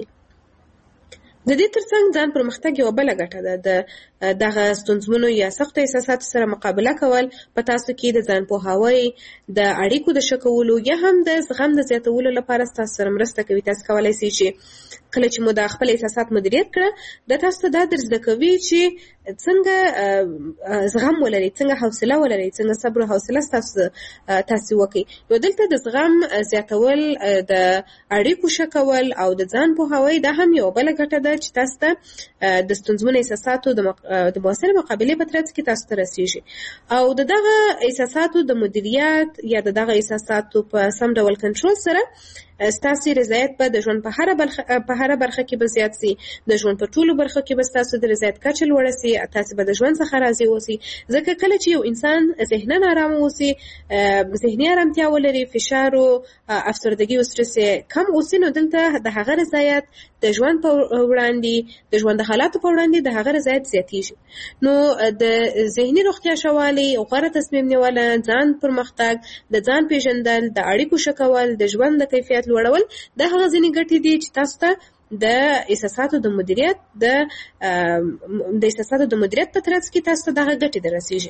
د دې ترڅنګ ځان پرمختګ یوه بله ګټه ده. د دغه ستونزمنو یا سختو احساساتو سره مقابله کول په تاسو کې د ځان پوهاوی، د اړیکو د ښه کولو یا هم د زغم د زیاتولو لپاره ستاسو سره مرسته کوي. تاسو کولی شئ چې کله چې مو د خپل احساسات مدیریت کړه، د تاسو ته دا در زده کوي چې څنګه زغم ولرئ، څنګه حوصله ولرئ، څنګه صبر او حوصله تاسو تاسو وکړئ. نو دلته د زغم زیاتول، د اړیکو ښه کول او د ځان پوهاوی دا هم یوه بله ګټه ده چې تاسو ته د ستونزمنو احساساتو د د مؤثر مقابلې په ترڅ کې تاسو ته رسیږي. او د دغه احساساتو د مدیریت یا د دغه احساساتو په سم ډول کنټرول سره ستاسو رضایت به د ژوند په هره برخه په هره برخه کې به زیات سي، د ژوند په ټولو برخو کې به ستاسو د رضایت کچه لوړه سي، تاسو به د ژوند څخه راضي اوسئ. ځکه کله چې یو انسان ذهناً ارام اوسي، ذهني ارامتیا ولري، فشار او افسردګي او سټرس کم اوسي، نو دلته د هغه رضایت د ژوند په وړاندې، د ژوند د حالاتو په وړاندې د هغه رضایت زیاتیږي. نو د ذهني روغتیا ښه والی، غوره تصمیم نیول، ځان پرمختګ، د ځان پیژندل، د اړیکو ښه کول، د ژوند د کیفیت لوړول، دا هغه ځینې ګټې دي چې تاسو ته د احساساتو د مدیریت د د احساساتو د مدیریت په ترڅ کې تاسو ته دغه ګټې دررسیږي.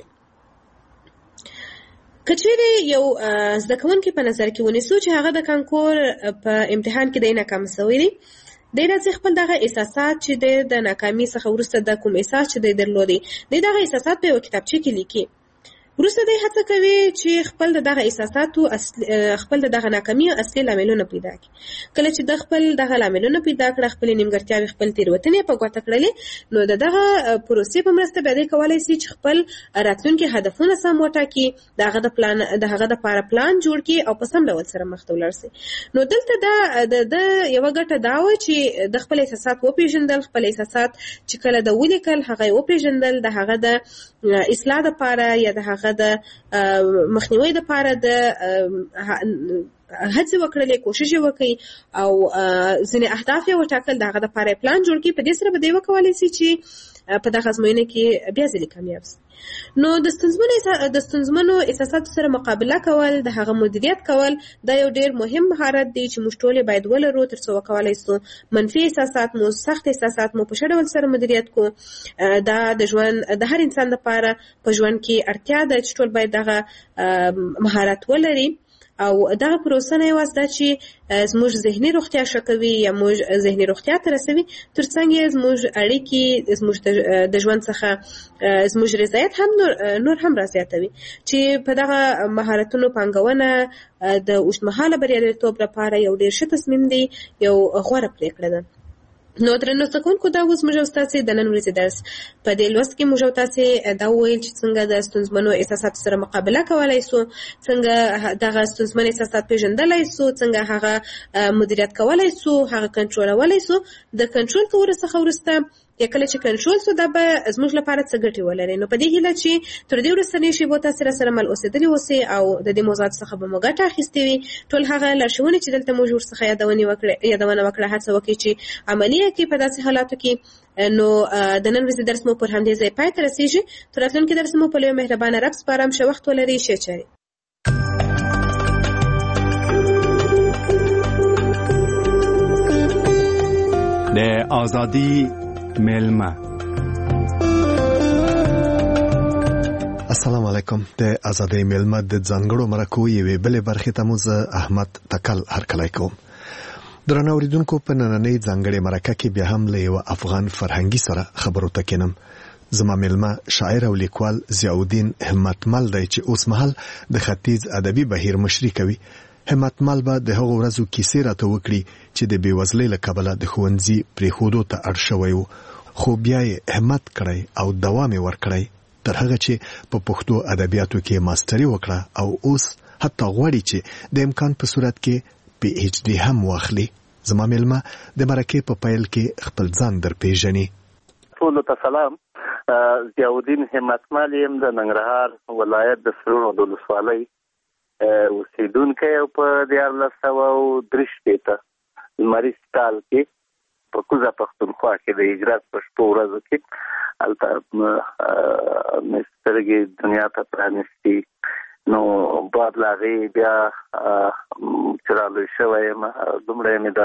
که چیرې یو زده کوونکی په نظر کې ونیسو چې هغه د کانکور په امتحان کې دی ناکام شوی دی، دی راځي خپل دغه احساسات چې دی د ناکامي څخه وروسته د کوم احساس چې دی درلودی، دی دغه احساسات په یوه کتابچه کې لیکي. وروسته د هڅه کوي چې خپل دغه احساساتو خپل دغه ناکامي اصلي لاملونه پیدا کړي. کله چې د خپل دغه لاملونه پیدا کړي، خپل نیمګړتیاوې، خپل تېروتنې په ګوته کړلې، نو د دغه پروسې په مرسته بیا دی کولای شي چې خپل راتلونکي هدفونه سم وټاکي، د هغه د پلان د هغه د لپاره پلان جوړ کړي او په سم ډول سره مخ ته ولاړ شي. نو دلته دا د یوه ګټه دا وه چې د خپل احساسات وپېژندل، خپل احساسات چې کله د ولیکل هغه یې وپېژندل، د هغه د اصلاح دپاره یا د هغه د مخنیوي دپاره د هڅې وکړلې، کوشش یې وکړي او ځینې اهداف یې وټاکل، د هغه دپاره یې پلان جوړ کړي. په دې سره به دی وکولی شي چې په دغه ازموینه کې بیا ځلې کامیاب شي. نو د ستونزمنو د ستونزمنو احساساتو سره مقابله کول، د هغه مدیریت کول، دا یو ډېر مهم مهارت دی چې موږ ټول باید ولرو تر څو وکولای شو منفي احساسات مو، سخت احساسات مو په ښه ډول سره مدیریت کړو. دا د ژوند د هر انسان لپاره په ژوند کې اړتیا ده چې ټول باید دغه مهارت ولري. او دغه پروسه نه یوازې ده چې زموږ ذهني روغتیا ښه کوي یا موږ ذهني روغتیا ته رسوي، تر څنګ یې زموږ اړیکې، زموږ د ژوند څخه زموږ رضایت هم نور, نور هم رازیاتوي. چې په دغه مهارتونو پانګونه د اوږدمهاله بریالیتوب لپاره یو ډېر ښه تصمیم دی، یو غوره پرېکړه ده. نو درنو زده کوونکو، دا اوس موږ او ستاسې د نن ورځې درس په دې لوست کې موږ او تاسې دا وویل چې څنګه د ستونزمنو احساساتو سره مقابله کولی سو، څنګه دغه ستونزمن احساسات پېژندلی سو، څنګه هغه مدیریت کولی سو، هغه کنټرولولی سو. د کنټرول کولو څخه وروسته یا کله چې کنټرول سو، دا به زموږ لپاره څه ګټې ولري. نو په دې هیله چې تر دې وروستنۍ شېبو تاسې راسره مل اوسېدلي اوسئ او د دې موضوعاتو څخه به مو ګټه اخیستې وي. ټول هغه لارښوونې چې دلته موږ ورڅخه یادونه وکړه، هڅه وکړئ چې عملي یې کړئ په داسې حالاتو کې. نو د نن ورځې درس مو پر همدې ځای پای ته رسېږي. تر راتلونکي درس مو په لوی مهربانه رب سپارم. ښه وخت ولرئ. ښې چارې. د آزادی میلمه. السلام علیکم. د آزادی میلمه د ځانګړو مرکو یوې بلې برخې ته مو زه احمد تکل هرکلی کوم. درنو اوریدونکو، په نننۍ ځانګړې مرکه کې بیا هم له یوه افغان فرهنګي سره خبرو ته کینم. زما میلمه شاعر او لیکوال ضیاءالدین همتمل دی چې اوس مهال د ختیځ ادبي بهیر مشري کوي. همتمل به د هغو ورځو کیسې راته وکړي چې د بېوزلۍ له کبله د ښوونځي پرېښودو ته اړ شوی و، خو بیا یې همت کړی او دوام یې ورکړی تر هغه چې په پښتو ادبیاتو کې ماستري وکړه او اوس حتی غواړي چې د امکان په صورت کې پی ایچ ډي هم واخلي. زما میلمه د مرکې په پیل کې خپل ځان در پیژني. ټولو ته سلام. ضیاءالدین همتمل یم، د ننګرهار ولایت د سرور ولسوالۍ اوسېدونکی او په دیارلس سوه او درې شپېته لمریز کال کې په کوزه پښتونخوا کې د هجرت په شپو ورځو کې هلته مې سترګې دنیا ته پرانیستي. نو بعد له هغې بیا چې رالوی شوی یم، دومره مې د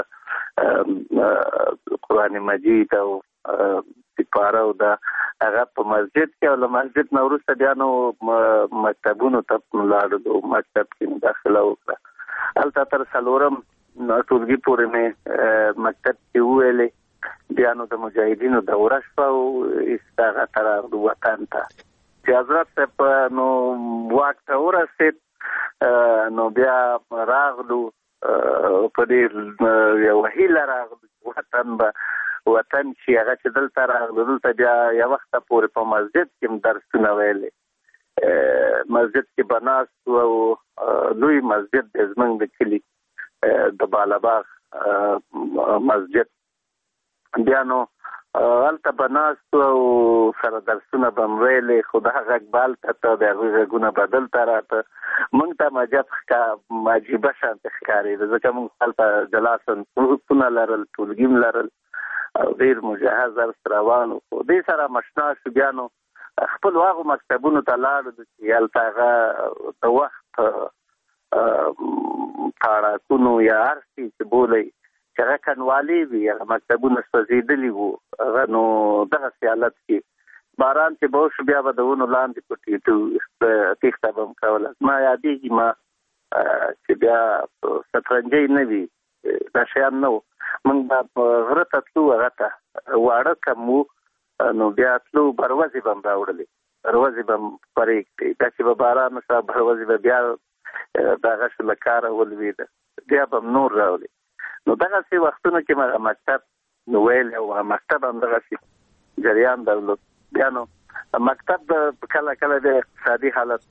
قرآن مجید او سپاره او د هغه په مسجد کې او له مسجد نه وروسته بیا نو مکتبونو ته لاړو. مکتب کې مې داخله وکړه. هلته تر څلورم ټولګي پورې مې مکتب کې وویلې. بیا نو د مجاهدینو دوره شوه او ایسته هغه ته راغلو وطن ته. چې حضرت صاحب نو واک ته ورسېد، نو بیا راغلو په دې یوه هیله راغلو وطن به وطن چې هغه چې دلته راغلو، دلته بیا یو وخته پورې په مسجد کې هم درسونه ویلې. مسجد کې به ناست او لوی مسجد دی زموږ د کلي د بالاباغ مسجد. بیا نو هلته به ناست او سره درسونه به م ویلې، خو د هغه غږ به هلته ته، د هغوی غږونه به دلته راته. موږ ته عجب عجیبه شانتې ښکارېده، ځکه موږ هلته جلا صنفونه لرل، ټولګي م لرل او ډېر مجهز درس روان و. دې سره مشنا شو. بیا نو خپلو هغو مکتبونو ته لاړو چې هلته هغه د وخت تاړاکونو یا هر څه چې بولئ چې هغه کنوالې وي، هغه مکتبونه سوځېدلي وو. هغه نو دغسې حالت کې باران چې به وشو، بیا به د ونو لاندې په ټیټو تېښته به م کوله. ما یادېږي ما چې بیا شطرنجۍ نه وي، دا شیان نه وو. موږ به غره ته تلو، هغه ته واړه کم وو، نو بیا تلو بروزې به م راوړلې. ورځې به پرې کړي، دا چې به باران وشو ورځې به بیا دغه شو له کاره ولوېده، بیا به نور راولي. نو دغسې وختونو کې ما مکتب ویل او مکتب هم دغسې جریان درلود. بیا نو مکتب کله کله د اقتصادي حالت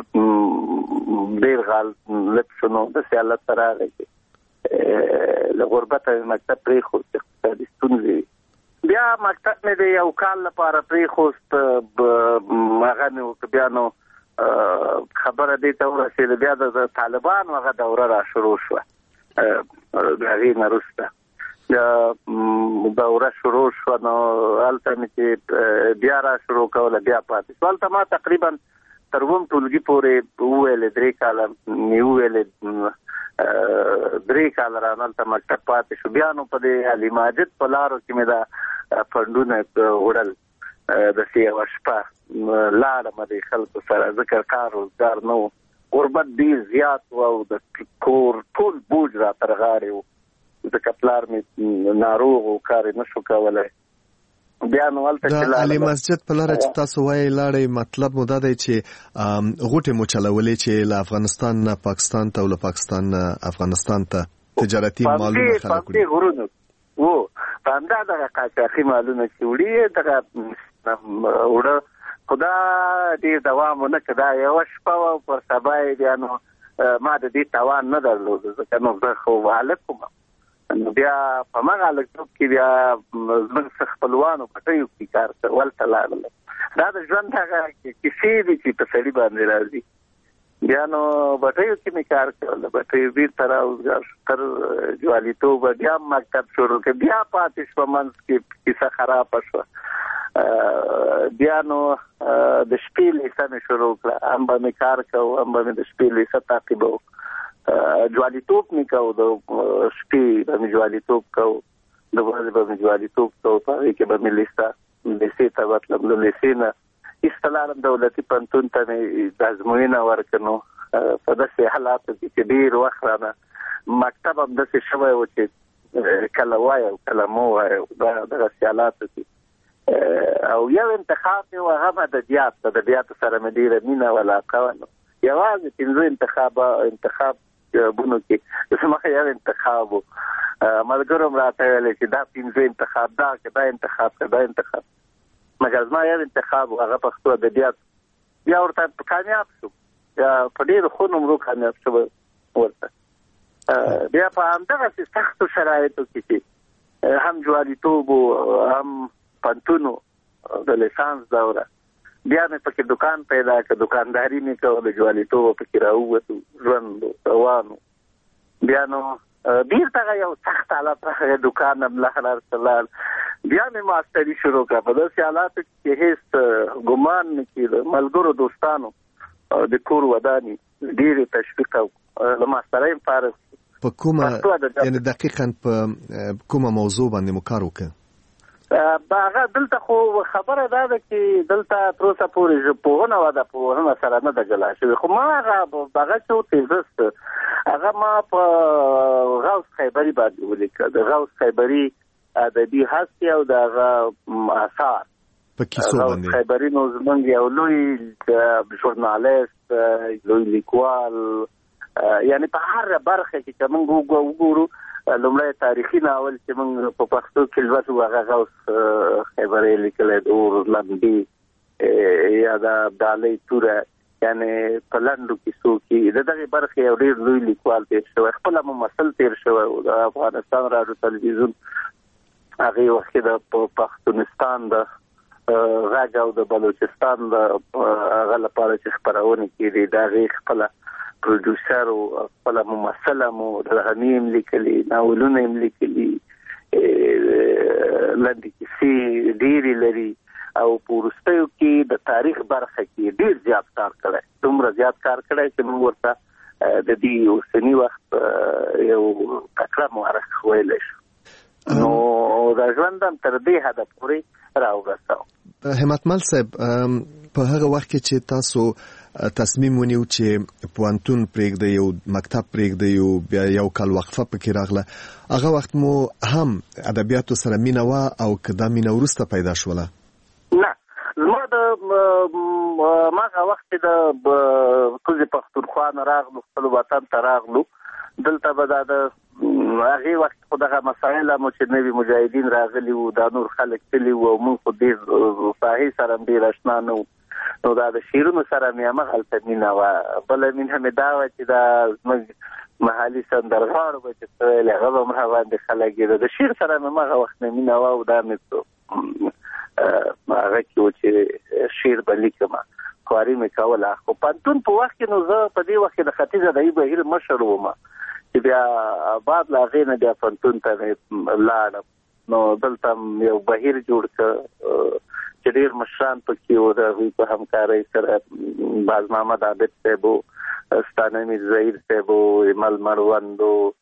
ډېر غال لږ شو، نو داسې حالت ته راغی چې له غربته مې مکتب پرېښود، اقتصادي ستونزې. بیا مکتب مې د یو کال لپاره پرېښوست، هغه مې وکړه. بیا نو خبره دې ته ورسېده، بیا د طالبانو هغه دوره را شروع شوه. د هغې نه وروسته دوره شروع شوه، نو هلته مې چې بیا را شروع کوله بیا پاتې شو. هلته ما تقریبا تر اووم ټولګي پورې وویلې، درې کاله مې وویلې، درې کاله رانه هلته مکتب پاتې شو. بیا نو په دې علي ماجد په لارو کې مې دا فنډونه وړل، داسې یوه شپه لاړم د خلکو سره، ځکه کار روزګار نه و، غربت ډېر زیات و او د کور ټول بوج را تر غاړې و، ځکه پلار مې ناروغ و، کار یې نه شو کولی. بیا نو هلته چې د علي مسجد په لاره چې تاسو وایئ لاړئ، مطلب مو دا دی چې غوټې مو چلولې چې له افغانستان نه پاکستان ته او له پاکستان نه افغانستان ته تجارتي مالونه خلک وړي. په همدې غرونو و، په همدا دغه قاچاقي مالونه چې وړي، دغه وړه خو دا ډېر دوام ونه کړ، دا یوه شپه وه، پر سبا یې بیا نو ما د دې توان نه درلود، ځکه نو زه خو هلک وم. نو بیا په همغه هلکتوب کې بیا زموږ څه خپلوانو پټیو کې کار کوه، ولته لاړله. دا د ژوند هغه کیسې دي چې په سړي باندې راځي. بیا نو بټیو کې مې کار کوله، بټیو بېرته راوزګار شو، تر جواليتوبه بیا مکتب شروع کړ، بیا پاتې شوه، منځ کې کیسه خرابه شوه. بیا نو د شپې لیسه مې شروع کړه، هم به مې کار کوو، هم به مې د شپې لیسه تعقیبوو. جوالیتوب مې کوو، د شپې به مې جوالیتوب کوو، د ورځې به مې جوالیتوب کوو، په هغې کې به مې لیسه لیسې ته بتلم. له لیسې نه ایسته لاړم دولتي پوهنتون ته، مې ازموینه ورکړه. نو په داسې حالاتو کې چې ډېر وخت رانه مکتب هم داسې شوی و چې کله وایو کله مو وایو، دغسې حالاتو کې او یو انتخاب مې و، هغه ادبیات. ادبیاتو سره مې ډېره مینه او علاقه وه. نو یوازې پنځه انتخاب انتخابونو کې زما یو انتخاب و، ملګرو هم راته ویلې چې دا پنځه انتخاب، دا که دا انتخاب که دا انتخاب، مګر زما یو انتخاب و، هغه پښتو ادبیات. بیا ورته کامیاب شو، بیا په ډېرو ښو نمرو کامیاب شو ورته. بیا په همدغسې سختو شرایطو کې چې هم جوالیتوب و، هم پنتونو د لیسانس دوره، بیا مې پکې دکان پیدا کړ، دکانداري مې کوله، جوالیتوب پکې راووتو، ژوند روان و. بیا نو بیرته هغه یو سخت حالت راغی، دکان هم له هر لاړ. بیا مې ماسټري شروع کړه، په داسې حالاتو کې هېڅ ګمان نه کېده. ملګرو دوستانو د کور ودانې ډېرې تشویق او له ماسټرۍ هم فارغ شو. په کومه یعنې دقیقاً په کومه موضوع باندې مو کار وکړ؟ هغه دلته خو خبره دا ده چې دلته تر اوسه پورې پوهنه وه، د پوهنه سره نه ده جلا شوې. خو ما هغه هغه چې و تیزست، هغه ما په غوث خیبري باندې ولیکه، د غوث خیبري ادبي هستې او د هغه اثار په کیسو باندې. غوث خیبري نو زموږ یو لوی ژورنالیست، لوی لیکوال، یعنې په هر برخه کې چې موږ وګورو، لومړی تاریخي ناول چې موږ په پښتو کې لوستو هغه غوث خیبري لیکلی، د اور لمبې یا د ابدالۍ توره، یعنې په لنډو کیسو کې د دغې برخې یو ډېر لوی لیکوال تېر شوی، خپله ممثل تېر شوی و د افغانستان راډیو تلویزیون. هغې وخت کې د پښتونستان د غږ او د بلوچستان د هغه لپاره چې خپرونې کېدې، د هغې خپله پروډوسر او خپله ممثله مو، رغني هم لیکلي، ناولونه هم لیکلي، لنډې کیسې ډېرې لري، او په وروستیو کې د تاریخ برخه کې ډېر زیات کار کړی، دومره زیات کار کړی چې موږ ورته د دې اوسني وخت یو تکړه مورخ ویلی شو. نو د ژوند هم تر دې حده پورې راورساو. همتمل صاحب، په هغه وخت کې چې تاسو تصمیم ونیو چې پوهنتون پرېږدئ او مکتب پرېږدئ او بیا یو کال وقفه پکې راغله، هغه وخت مو هم ادبیاتو سره مینه وه او که دا مینه وروسته پیدا شوله؟ نه، زما د چې د کوزي پښتونخوا نه راغلو خپل وطن ته راغلو دلته به دا د هغه وخت خو دغه مسایل مو چې نوی مجاهدین راغلي وو دا نور خلک تللی وو موږ خو ډېر صحیح سره ډېر آشنا نه نو دا د شیرونو سره مې همغلته مینه وه بله مینه مې دا وه چې دا زموږ محلي سندرغاړو به چې څه ویل هغه به مه باندې خلک یې د شیر سره مې همغه وخت نه مینه وه او دا مې هغه کې و چې شعر به لیکمه خواري مې کوله خو پوهنتون په وخت کې نو زه په دې وخت کې د ختیځ ادبي بهیر مشر وم چې بیا بعد له هغې نه بیا پوهنتون ته مې لاړم نو دلته یو بهیر جوړ کړ چې ډېر مشران پکې وو د هغوی په همکارۍ سره باز محمد عابد صاحب و ستانه میر ظهیر صاحب و ایمل مړوند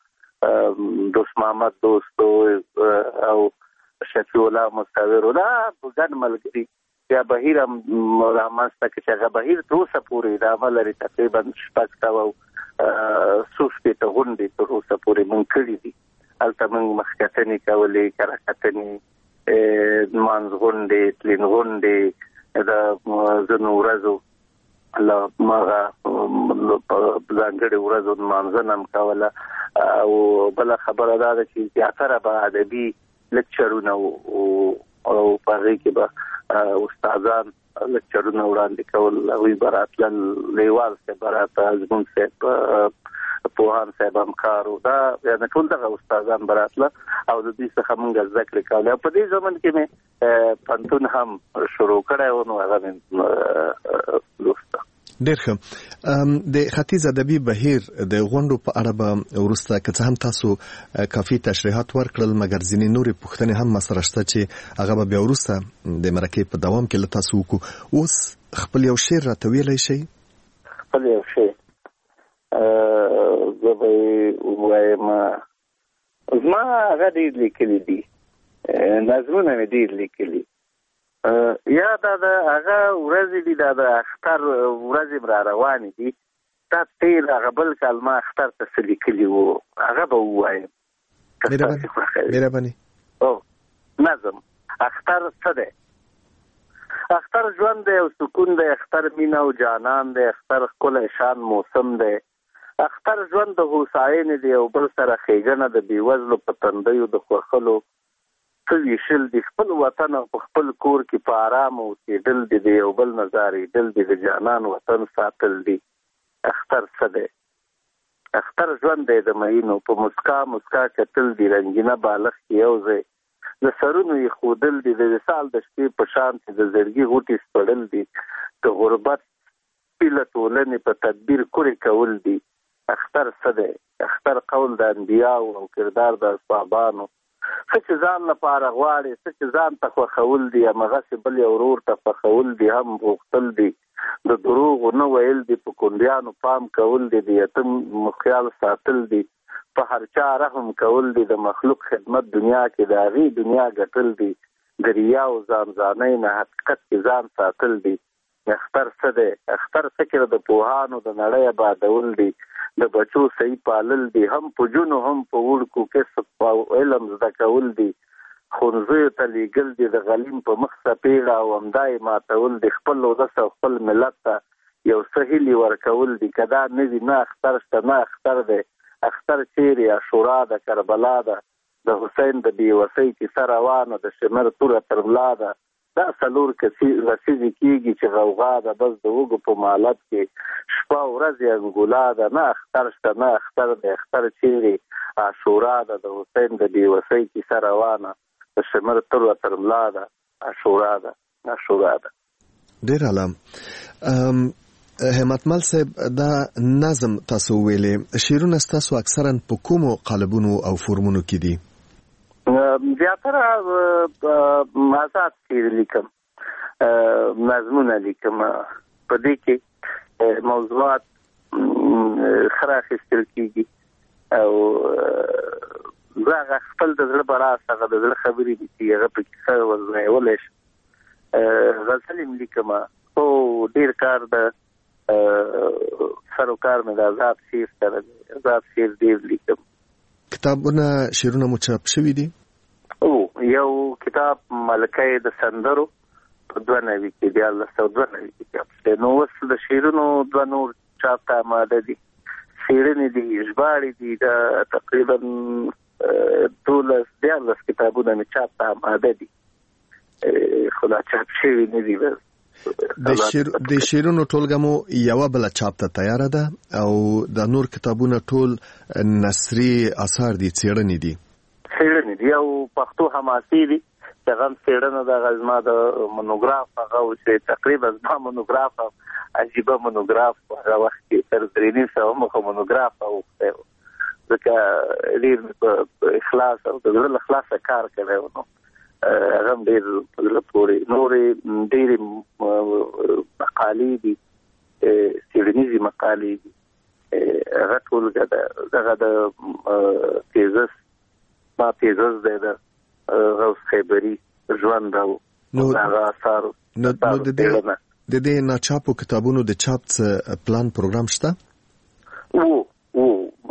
و دوست محمد دوست و او شفیع الله مستور دا ګڼ ملګري بیا بهیر هم رامنځته کړه چې هغه بهیر تر اوسه پورې ادامه لري تقریبا شپږ سوه څو شپېته غونډې تر اوسه پورې موږ کړي دي هلته موږ مخکتنې کولې کراکتنې لمانځ غونډې تلین غونډې د ځینو ورځو له هغه ځانګړې ورځو لمانځنه هم کوله او بله خبره دا ده چې زیاتره به ادبي لکچرونه او په هغې کې به استادان لکچرونه وړاندې کول هغوی به راتلل لیوال صاحب به راته ازمون صاحب پوهان صاحب همکار و دا یعنې ټول دغه استادان به راتله او د دوی څخه مونږ زده کړې کولې او په دې زمن کې مې پوهنتون هم شروع کړی و نو هغه مې لوسته. ډېر ښه. د ختیځ ادبي بهیر د غونډو په اړه به وروسته که څه هم تاسو کافي تشریحات ورکړل مګر ځینې نورې پوښتنې هم مسره شته چې هغه به بیا وروسته د مرکې په دوام کې له تاسو وکړو. اوس خپل یو شعر راته ویلی شئ؟ خپل یو شعر زه به یې ووایم. زما هغه ډېر لیکلي دي نظمونه مې ډېر لیکلي یا دا د هغه ورځې دي دا د اختر ورځې را روانې دي دا تېر هغه بل کال ما اختر ته څه لیکلي وو هغه به ووایم. مهرباني. او نظم اختر څه دی؟ اختر ژوند دی او سکون دی اختر مینه او جانان دی اختر ښکلی شان موسم دی اختر ژوند د هوساینې دی او بل سره ښېګڼه د بېوزلو په تندیو د خوښلو څه ویشل دي خپل وطن او په خپل کور کې په آرام اوسېدل دي د یو بل نه ځارېدل دي د جانان وطن ساتل دي. اختر څه دی؟ اختر ژوند دی د مینو په مسکا مسکا کتل دي رنګینه بالښت یو ځای د سرونو یې ښودل دي د وصال د شپې په شان چې د زړګي غوټې سپړل دي د غربت پیله ټولنې په تدبیر کورې کول دي. اختر څه دی؟ اختر قول د انبیاو او کردار د اصحابانو څه چې ځان لپاره غواړي څه چې ځان ته خوښول دي همغسې بل یو ورور ته خوښول دي هم غوښتل دي د دروغو نه ویل دي په کونډیانو پام کول دي د یتیم خیال ساتل دي په هر چا رحم کول دي د مخلوق خدمت دنیا کې د هغې دنیا ګټل دي د ریا او ځانځانۍ نه حقیقت کې ځان ساتل دي. اختر څه دی؟ اختر فکر د پوهانو د نړۍ آبادول دي د بچو صحیح پالل دي هم په جونو هم په وړکو کسب او علم زده کول دي ښوونځیو ته لیږل دي د غلیم په مخ څپېړه او همدا یې ماتول دي خپل ولس او خپل ملت ته یو څه هیلې ورکول دي که دا نه وي نه اختر شته نه اختر دی. اختر چیرې عاشورا د کربلا ده د حسین د بېوسۍ کیسه روانه د شمر توره تر ملا ده دا څلور لسیزې کېږي چې غوغا ده بس د وږو په مالت کې شپه ورځ یې انګولا ده نه اختر شته نه اختر دی. اختر چیرې عاشورا ده د حسین د بېوسۍ کیسه روانه د شمر توره تر ملا ده عاشورا ده عاشورا ده. ډېر اعلی. همتمل صاحب دا نظم تاسو ویلې شعرونه ستاسو اکثرا په کومو قالبونو او فورمونو کې دي؟ زیاتره آزاد شعر لیکم نظمونه لیکم په دې کې موضوعات ښه راخیستل کېږي او زه هغه خپل د زړه په راز هغه د زړه خبرې دي چې هغه پکې ښه وزنولی شم. غزل یم لیکم خو ډېر کار د سر و کار مې د آزاد شعر سره دی. آزاد شعر ډېر لیکم. کتابونه شعرونه مو چاپ شوي دي؟ او یو کتاب ملکه د سندرو په دوه نوي کې دیارلس سوه دوه نوي کې چاپ شوی. نو اوس د شعرونو دوه نور چاپ ته آماده دي، څېړنې دي، ژباړې دي، دا تقریبا دولس دیارلس کتابونه مې چاپ ته آماده دي، خو لا چاپ شوي نه دي. د شعر د شعرونو ټولګه مو یوه بله چاپ ته تیاره ده او د نور کتابونه ټول نثري اثار دي، څېړنې دي څېړنې دي او پښتو حماسي دي. هغه هم څېړنه ده. هغه زما د مونوګراف هغه و چې تقریبا زما مونوګراف عجیبه مونوګراف هغه وخت کې تر درې نیم سوه مخه مونوګراف اوښتی و، ځکه ډېر په اخلاص او د زړه له خلاصه کار کوی و. نو هغه هم ډېر په زړه پورې. نورې ډېرې مقالې دي، څېړنیزې مقالې دي. هغه ټولګه ده. دغه د تیزس ما تیزس دی د غوث خیبري ژوند او هغه اثارو. نو د دې ناچاپو کتابونو د چاپ څه پلان پروګرام شته؟ و و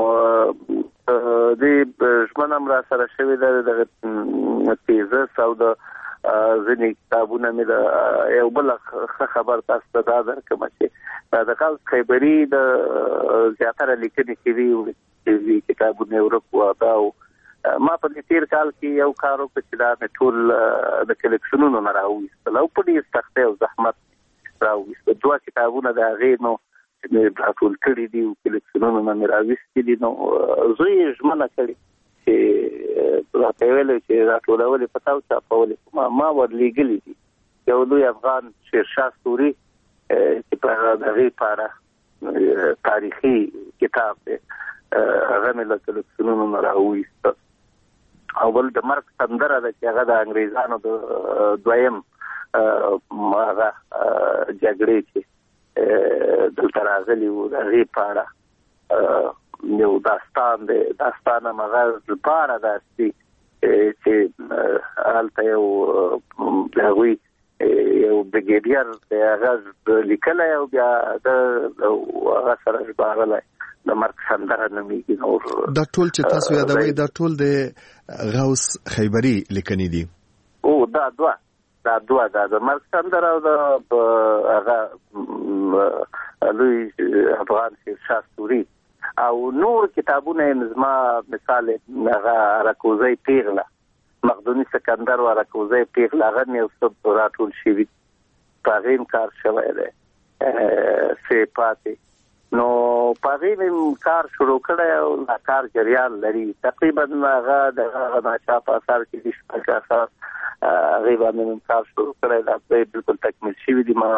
د ژمنه هم را سره شوې ده. د تیزس او د ځینې کتابونه مې د یو بل ښه خبر تاسو ته دا درکړم چې د غوث خیبري د زیاتره لیکنې کړي کتابونه ورک و. دا ما په دې تیر کال کې یو کار وکړ چې دا مې ټول د کلیکشنونو نه راوویستل او په ډېر سختۍ او زحمت راوویستل. دوه کتابونه د هغې نو چې مې راټول کړي دي او کلیکشنونو نه مې راویستي دي. نو زه یې ژمنه کړې چې راته یې ویلې چې راټولولې په تا او چاپولې ما ما ورلېږلي دي. یو لوی افغان شیرشاه سوري چې په هغې په اړه تاریخي کتاب دی، هغه مې له کلیکشنونو نه راوویسته. او بل د مرګ سندره ده چې هغه د انګریزانو د دویم هغه جګړې چې دلته راغلي وو د هغې په اړه یو داستان دی. داستان هم هغه لپاره داسې چې هلته یو د هغوی یو بریګیډیر دی، هغه لیکلی او بیا د هغه سره ژباړلی د مرګ سندره نومیږي. نور دا ټول چې تاسو یادوئ دا ټول د غوث خیبري لیکنې دي؟ او دا دوه دا دوه دا د مرګ سندره او د هغه لوی افغان شیرشاه سوري او نور کتابونه زما مثال هغه رکوزی پیغله مقدوني سکندر و رکوزی پیغله هغه مې یو څه راټول شوي په هغې هم کار شوی دی څه پاتې. نو په هغې مې کار شروع کړی او دا کار جریان لري. تقریبا هغه د هغه ناچاپ اثار چې دي شپږ اثار هغې باندې مې کار شروع کړی. دا بلکل تکمیل شوي دي. ما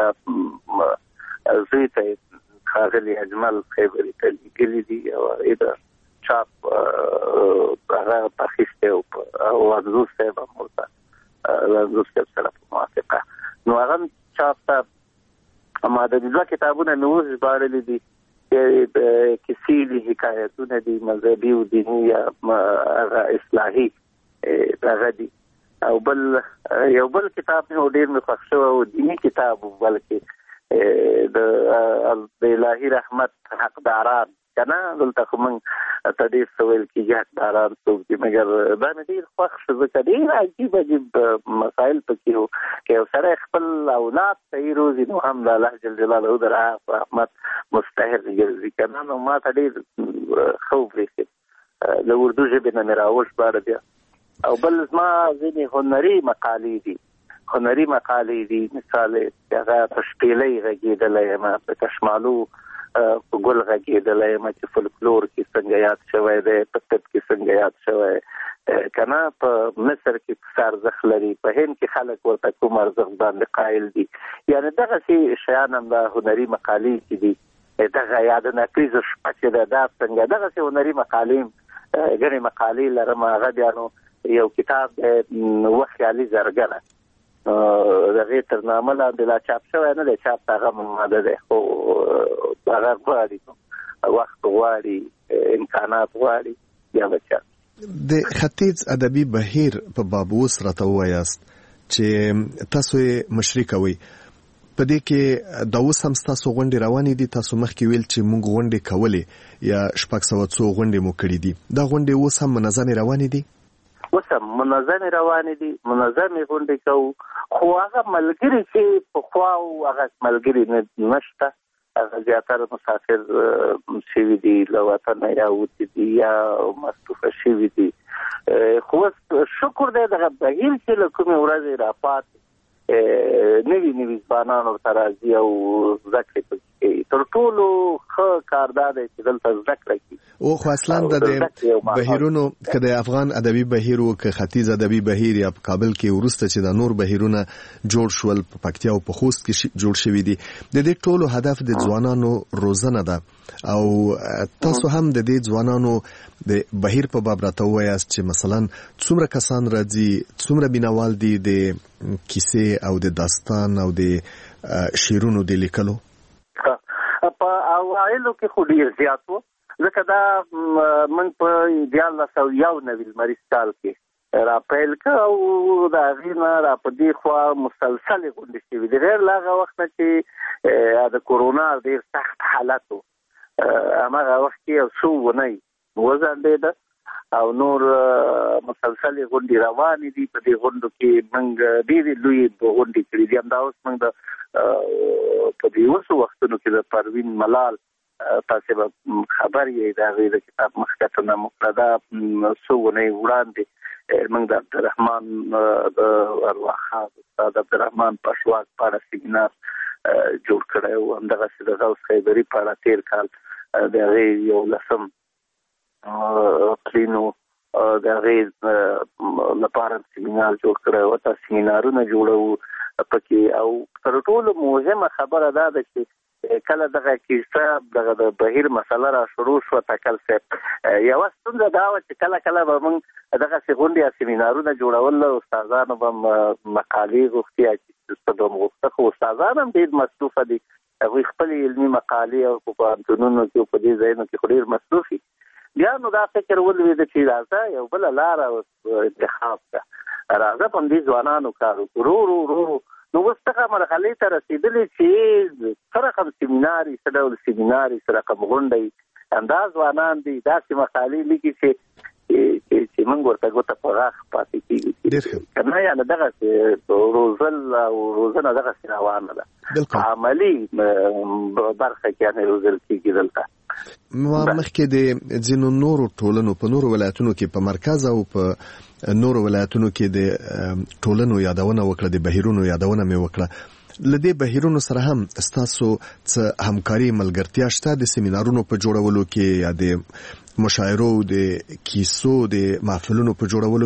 زوی ته ښاغلي اجمل خیبري ته لیکلي دي او هغې د چاپ هغه اخیستی او انځور صاحب هم ورته انځور صاحب سره په موافقه. نو هغه چاپ ته ما د دوه کتابونه مې اوس ژباړلي دي. کیسې دي، حکایتونه دي، مذهبي او دیني یا هغه اصلاحي هغه دي. او بل یو بل کتاب مې ډېر مې خوښ شوی او دیني کتاب و، بلکې د الهي رحمت حقداران که نه دلته خو موږ ته ډېر څه ویل کېږي حقداران څوک دي، مګر دا مې ډېر خوښ شو ځکه ډېر عجیب عجیب مسایل پکې وو. که یو سړی خپل اولاد صحیح روزي نو هم د الله جل جلاله د رحمت مستحق ګرځي که نه. نو ما ته ډېر ښه وبرېښېد. د اردو ژبې نه مې راوژباړه بیا. او بل زما ځینې هنري مقالې دي هنري مقالې دي مثال هغه په شپېلۍ غږېدلی یم، په کشمالو په ګل غږېدلی یم چې فولکلور کې څنګه یاد شوی دی، په طب کې څنګه یاد شوی که نه، په مصر کې څه ارزښت لري، په هند کې خلک ورته کوم ارزښت باندې قایل دي. یعنې دغسې شیان هم د هنري مقالې چې دي دغه یا د نکریزو شپه چې ده دا څنګه دغسې هنري مقالې ګڼې مقالې لرم. هغه بیا نو یو کتاب و خیالي زرګره د هغې تر نامه لاندې لا چاپ شوی نه دی، چاپ ته هغه ماده دی، خو هغه غواړي وخت غواړي امکانات غواړي بیا به چاپ. د ختیځ ادبي بهیر په باب اوس راته ووایاست چې تاسو یې مشري کوئ. په دې کې د اوس هم ستاسو غونډې روانې دي؟ تاسو مخکې ویل چې موږ غونډې کولې یا شپږ سوه څو غونډې مو کړي دي. دا غونډې اوس هم منظمې روانې دي؟ وسم منظم روان دي منظم غونډې کوو خو هغه ملګری چې په خوا او هغه ملګری نشته هغه زیاتره مسافر شوي دي له وطنه یا وتي دي یا مصروفه شوي دي خو شکر دی دغه بهیر چې له کومې ورځې راپاتې نوي نوي ځوانان ورته راځي او زده کړې پکې کوي تر ټولو ښه کار دا دی چې دلته زده کړه کړي او خو اصلا د بهیرونو که د افغان ادبي بهیر او که ختیځ ادبي بهیر یا په کابل کې وروسته چې د نور بهیرونه جوړ شول په پکتیا او په خوست کې جوړ شوي دي د دې ټولو هدف د ځوانانو روزنه ده او تاسو هم د دې ځوانانو د بهیر په باب راته وایاست چې مثلا څومره کسان راځي څومره بینوال دي د کیسې او د داستان او د شعرونو د لیکلو په اوایلو کې خو ډیر زیات وو ځکه دا من په دیارلس سوه یو نوي لمریز کال کې را پیل کړ او د هغې نه را په دې خوا مسلسلې غونډې شوي دي غیر له هغه وخت نه چې د کورونا ډېر سخت حالت و هماغه وخت کې یو څو اونۍ وځنډېده او نور مسلسلې غونډې روانې دي په دې غونډو کې موږ ډېرې لویې غونډې کړي دي همدا اوس موږ د په دې اوسو وختونو کې د پروین ملال تاسو به خبر یې د هغې د کتاب مخکتنه مقرده څو اونۍ وړاندې موږ د عبدالرحمن د ارواښاد استاد عبدالرحمن پشواک په اړه سیمینار جوړ کړی و همدغسې د غوث خیبري په اړه تېر کال د هغې یو لسم پلینو د هغې لپاره سیمینار جوړ کړی و تا سیمینارونه جوړوو پکې او تر ټولو مهمه خبره دا ده چې کله دغه کیسه دغه د بهیر مسله را شروع شوه تکل صاحب یوه ستونزه دا وه چې کله کله به موږ دغسې غونډې یا سیمینارونه جوړول استادانو به مقالې غوښتي یا څه به م غوښته خو استادان هم ډېر مصروفه دي هغوی خپلې علمي مقالې او په پوهنتونونو کې او په دې ځایونو کې خو ډېر مصروف وي بیا نو دا فکر ولوېده چې راځه یو بله لاره انتخاب کړه راځه په همدې ځوانانو کار وکړو ورو ورو ورو نو اوس دغه مرحلې ته رسېدلې چې څه رقم سیمینار څه ډول سیمینار څه رقم غونډه همدا ځوانان دي داسې مقالې لیکي چې چې موږ ورته ګوته په غاښ پاتې کېږي که نه یعنې دغسې روزل او روزنه دغسې روانه ده په عملي برخه کې یعنې روزل کېږي دلته مخکې د ځینو نورو ټولنو په نورو ولایتونو کې په مرکز او په نورو ولایتونو کې د ټولنو یادونه وکړه د بهیرونو یادونه مې وکړه له دې بهیرونو سره هم ستاسو څه همکاري ملګرتیا شته د سیمینارونو په جوړولو کې یا د مشاعرو د کیسو د محفلونو په جوړولو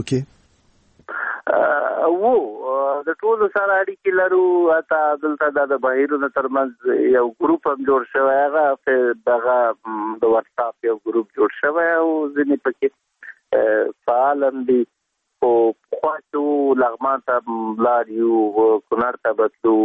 کې وو د ټولو سره اړیکې لرو حتی دلته د بهیرونو ترمنځ یو ګروپ هم جوړ شوی هغه دغه د واتساپ یو ګروپ جوړ شوی او ځینې پکې فعال هم دي خو پخوا چې لغمان ته لاړ یو کونړ ته به تلو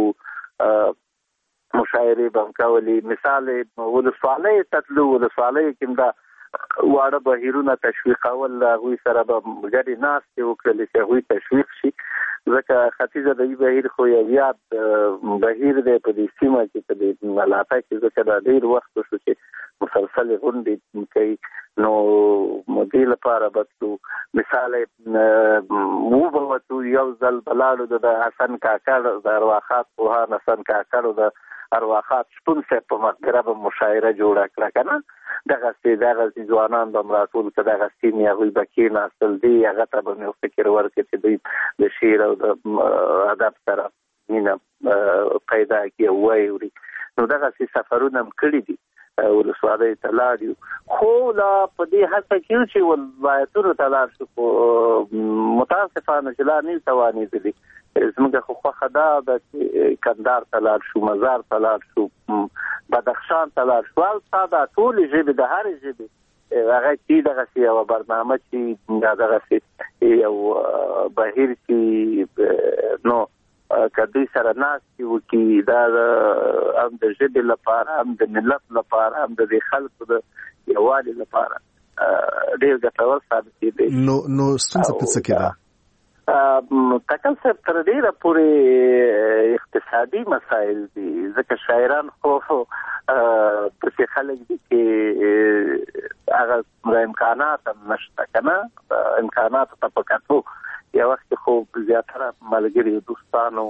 مشاعرې به هم کولې مثال ولسوالۍ ته تلو ولسوالۍ کې هم دا واړه بهیرونه تشویقول هغوی سره به ګډې ناستې وکړلې چې هغوی تشویق شي ځکه ختیځ ادبي بهیر خو یو یاد بهیر دی په دې سیمه کې په دې علاقه کې ځکه دا ډېر وخت وشو چې مسلسلې غونډې کوي نو دې لپاره به تلو مثال وبه وتو یو ځل به لاړو د حسن کاکړ د ارواښاد پوهان حسن کاکړ د ارواښاد شپون صاحب په مقبره به مشاعره جوړه کړه که نه دغسې دغسې ځوانان به م راټول که دغه سیمې هغوی به کېناستل دی هغه ته به مې یو فکر ورکړ چې دوی د شعر او د ادب سره مینه پیدا کړي او وایي نو دغسې سفرونه هم کړي دي ولسوالۍ ته لاړ یو خو لا په دې هڅه کې یو چې ولایتونو ته لاړ شو خو متاسفانه چې لا نه یو توانېدلي زموږ خو خوښه دا ده چې کندهار ته لاړ شو مزار ته لاړ شو بدخشان ته لاړ شو هلته دا ټولې ژبې د هرې ژبې هغه چې دغسې یوه برنامه چې دا دغسې یو بهیر چې نو که دوی سره ناستې وکړي دا هم د ژبې لپاره هم د ملت لپاره هم د دې خلکو د یووالي لپاره ډېر ګټور ثابت کېدی نو نو ستونزه په څه کې ده تکل صاحب تر ډېره پورې اقتصادي مسایل دي ځکه شاعران خو پسې خلک دي چې هغه امکانات هم نشته کنه. امکانات ته په کتو یو وخت خو زیاتره ملګري دوستانو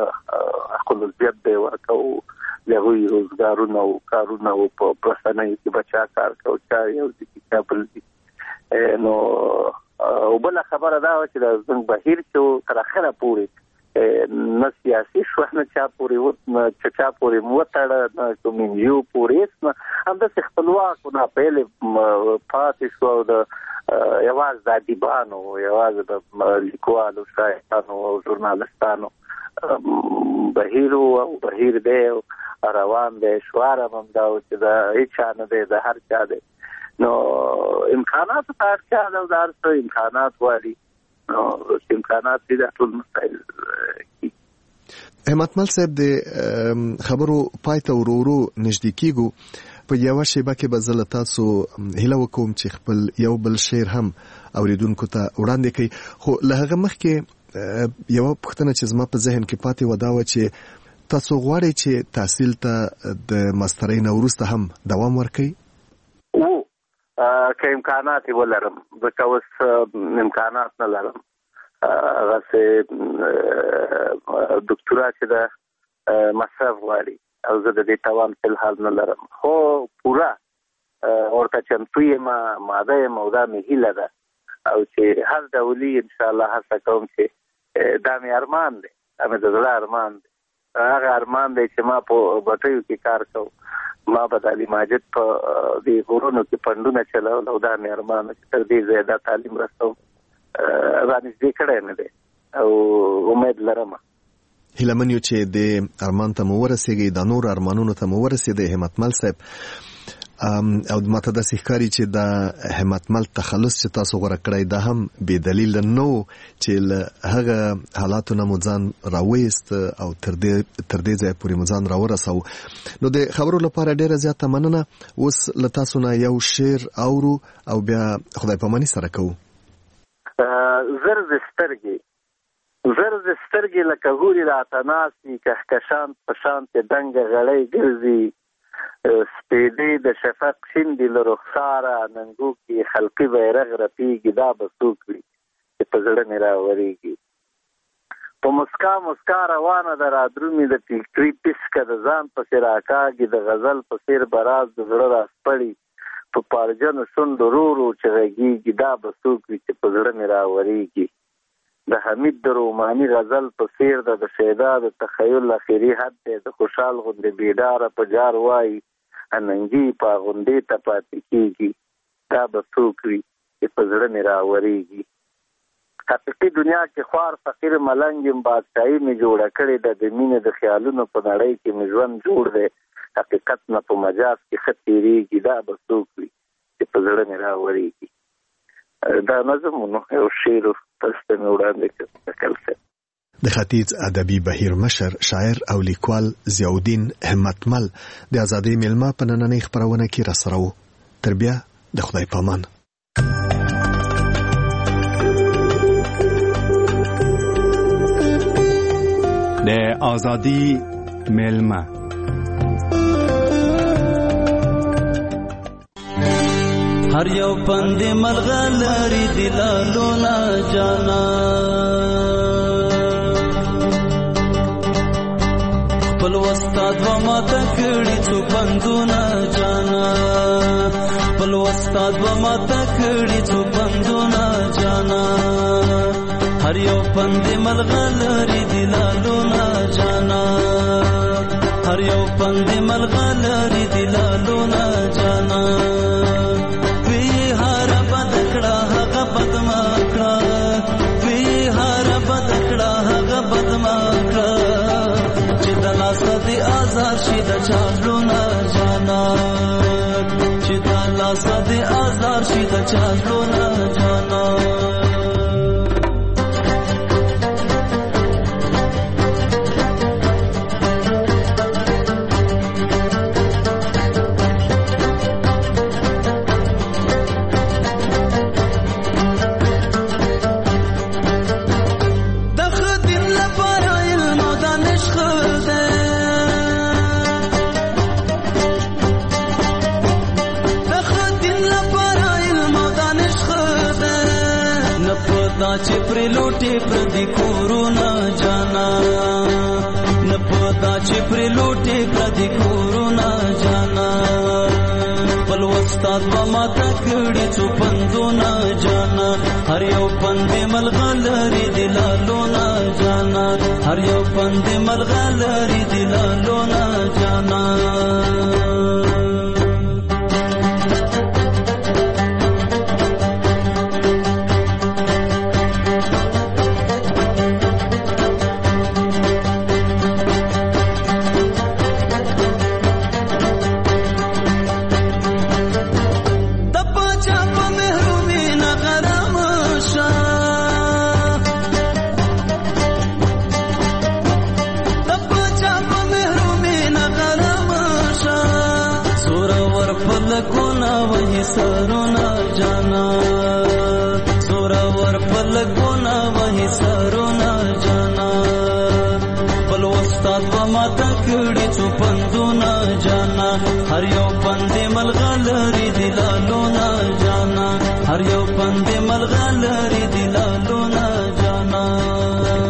خپلوزیت دی ورکو له هغوی روزګارونه او کارونه او په رسنیو کې بچا کار کوي چا یو ځکه کابل دي. نو او بل خبره دا چې د زنګ بهیر چې تر اخره پورې نه سیاسي شو نه چا پورې و نه چا پورې موتړه نه کومینیو پورې نه هم د خپلواک نه پیل پاتې شو د یواز د ادیبانو یواز د لیکوالو شاعرانو او ژورنالستانو بهیر او بهیر دی روان دی شوار هم دا چې د هیڅ نه دی د هر چا دی. نو امکانات ته اړتیا ده او دا څه امکانات واري نو امکانات دي د ټول مسایل کی. همتمل صاحب د خبرو پایته ورورو نږدې کیږو په یو شیبه کې به زه له تاسو هیله وکوم چې خپل یو بل شعر هم اوریدونکو ته وړاندې کړئ. خو له هغه مخکې یو پوښتنه چې زما په ذهن کې پاتې و دا و چې تاسو غواړئ چې تحصیل ته د ماسترۍ نه وروسته هم دوام ورکړئ؟ او که امکانات ولرم ځکه اوس امکانات نه لرم. هغسې دکتورا چې د مصرف غواړي او زه د دې توان فی الحال نه لرم خو پوره ورته چمتو یم ماده یم او دا مې هیله ده او چې هر ډولي انشاءالله هڅه کوم چې دا مې ارمان دی دا مې د زړه ارمان دی. هغه ارمان دی چې ما په بټیو کې کار کوم ما به د علي ماجد په دې غرونو کې پنډونه چلول او دا مې ارمان چې تر دې ځایه دا تعلیم رسوم رانږدې کړی مې دی او امید لرم. هیله من یو چې د ارمان ته مو ورسېږئ د نور ارمانونو ته مو ورسېدئ همتمل صاحب او ماته داسې ښکاري چې د همتمل تخلص چې تاسو غوره کړی دا هم بې دلیله نه و چې له هغه حالاتو نه مو ځان راویست او تر دې ځایه پورې مو ځان راورسوو. نو د خبرو لپاره ډېره زیاته مننه. اوس له تاسو نه یو شعر اورو او بیا خدای پاماني سره کوو. زر د سترګې زر د سترګې لکه هورې راته ناستي کهکشان په شانتې دنګه غړۍ ګرځي سپیدې د شفق شیندي له رخساره ننګو کې خلقي بیرغ رپېږي دا به څوک وي چې په زړه مې راورېږي. په مسکا مسکا روانه ده رادرومي د فکري پسکه د ځان پسې راکاږي د غزل په څېر به راز د زړه راسپړي په پارجنو شونډو رو رو چې غږېږي دا به څوک وي چې په زړه مې راورېږي. د حمید د روماني غزل په څېر ده د شیدا د تخیل اخري حد دی د خوشحال غوندې بیداره په جار وایي اننګي په غوندې ته پاتې کېږي دا به څوک وي چې په زړه مې راورېږي. حقیقي دنیا کې خوار فقیر ملنګ یم بادشاهي مې جوړه کړې ده د مینې د خیالونو په نړۍ کې مې ژوند جوړ دی حقیقت نه په مجاز کې ښه تېرېږي دا به څوک وي چې په زړه مې راورېږي. دا نظمونو یو شعر تاسو ته وړاندې کړل. د ختیځ ادبي بهیر مشر شاعر او لیکوال ضیاءالدین همتمل د ازادۍ میلمه په نننۍ خپرونه کې راسره وو. تر بیا د خدای پامان. د ازادۍ میلمه هر یو پند ملغلری دلالو نا جانا خپل استاد و ما تکړی څو پندونه جانا خپل استاد و ما تکړی څو پندونه جانا هر یو پند ملغلری دلالو نا جانا هر یو پند ملغلری دلالو نا جانا شي د چالو نه جانا چې د لاس د آزار شي د چالو نه جانا لوټي پر دې کورونه جانا نه پتا چې پر لوټي پر دې کورونه جانا بل استاد و ما تکړی څو پندونه جانا هر یو پندې ملغلری دلالونه جانا هر یو پندې ملغلری دلالونه جانا پلگونا وہی سرونا جانا سورا ور پلگونا وہی سرونا جانا بل استاد و ما تکڑی چو پندونا جانا ہر یو پندے ملغلری دلالونا جانا ہر یو پندے ملغلری دلالونا جانا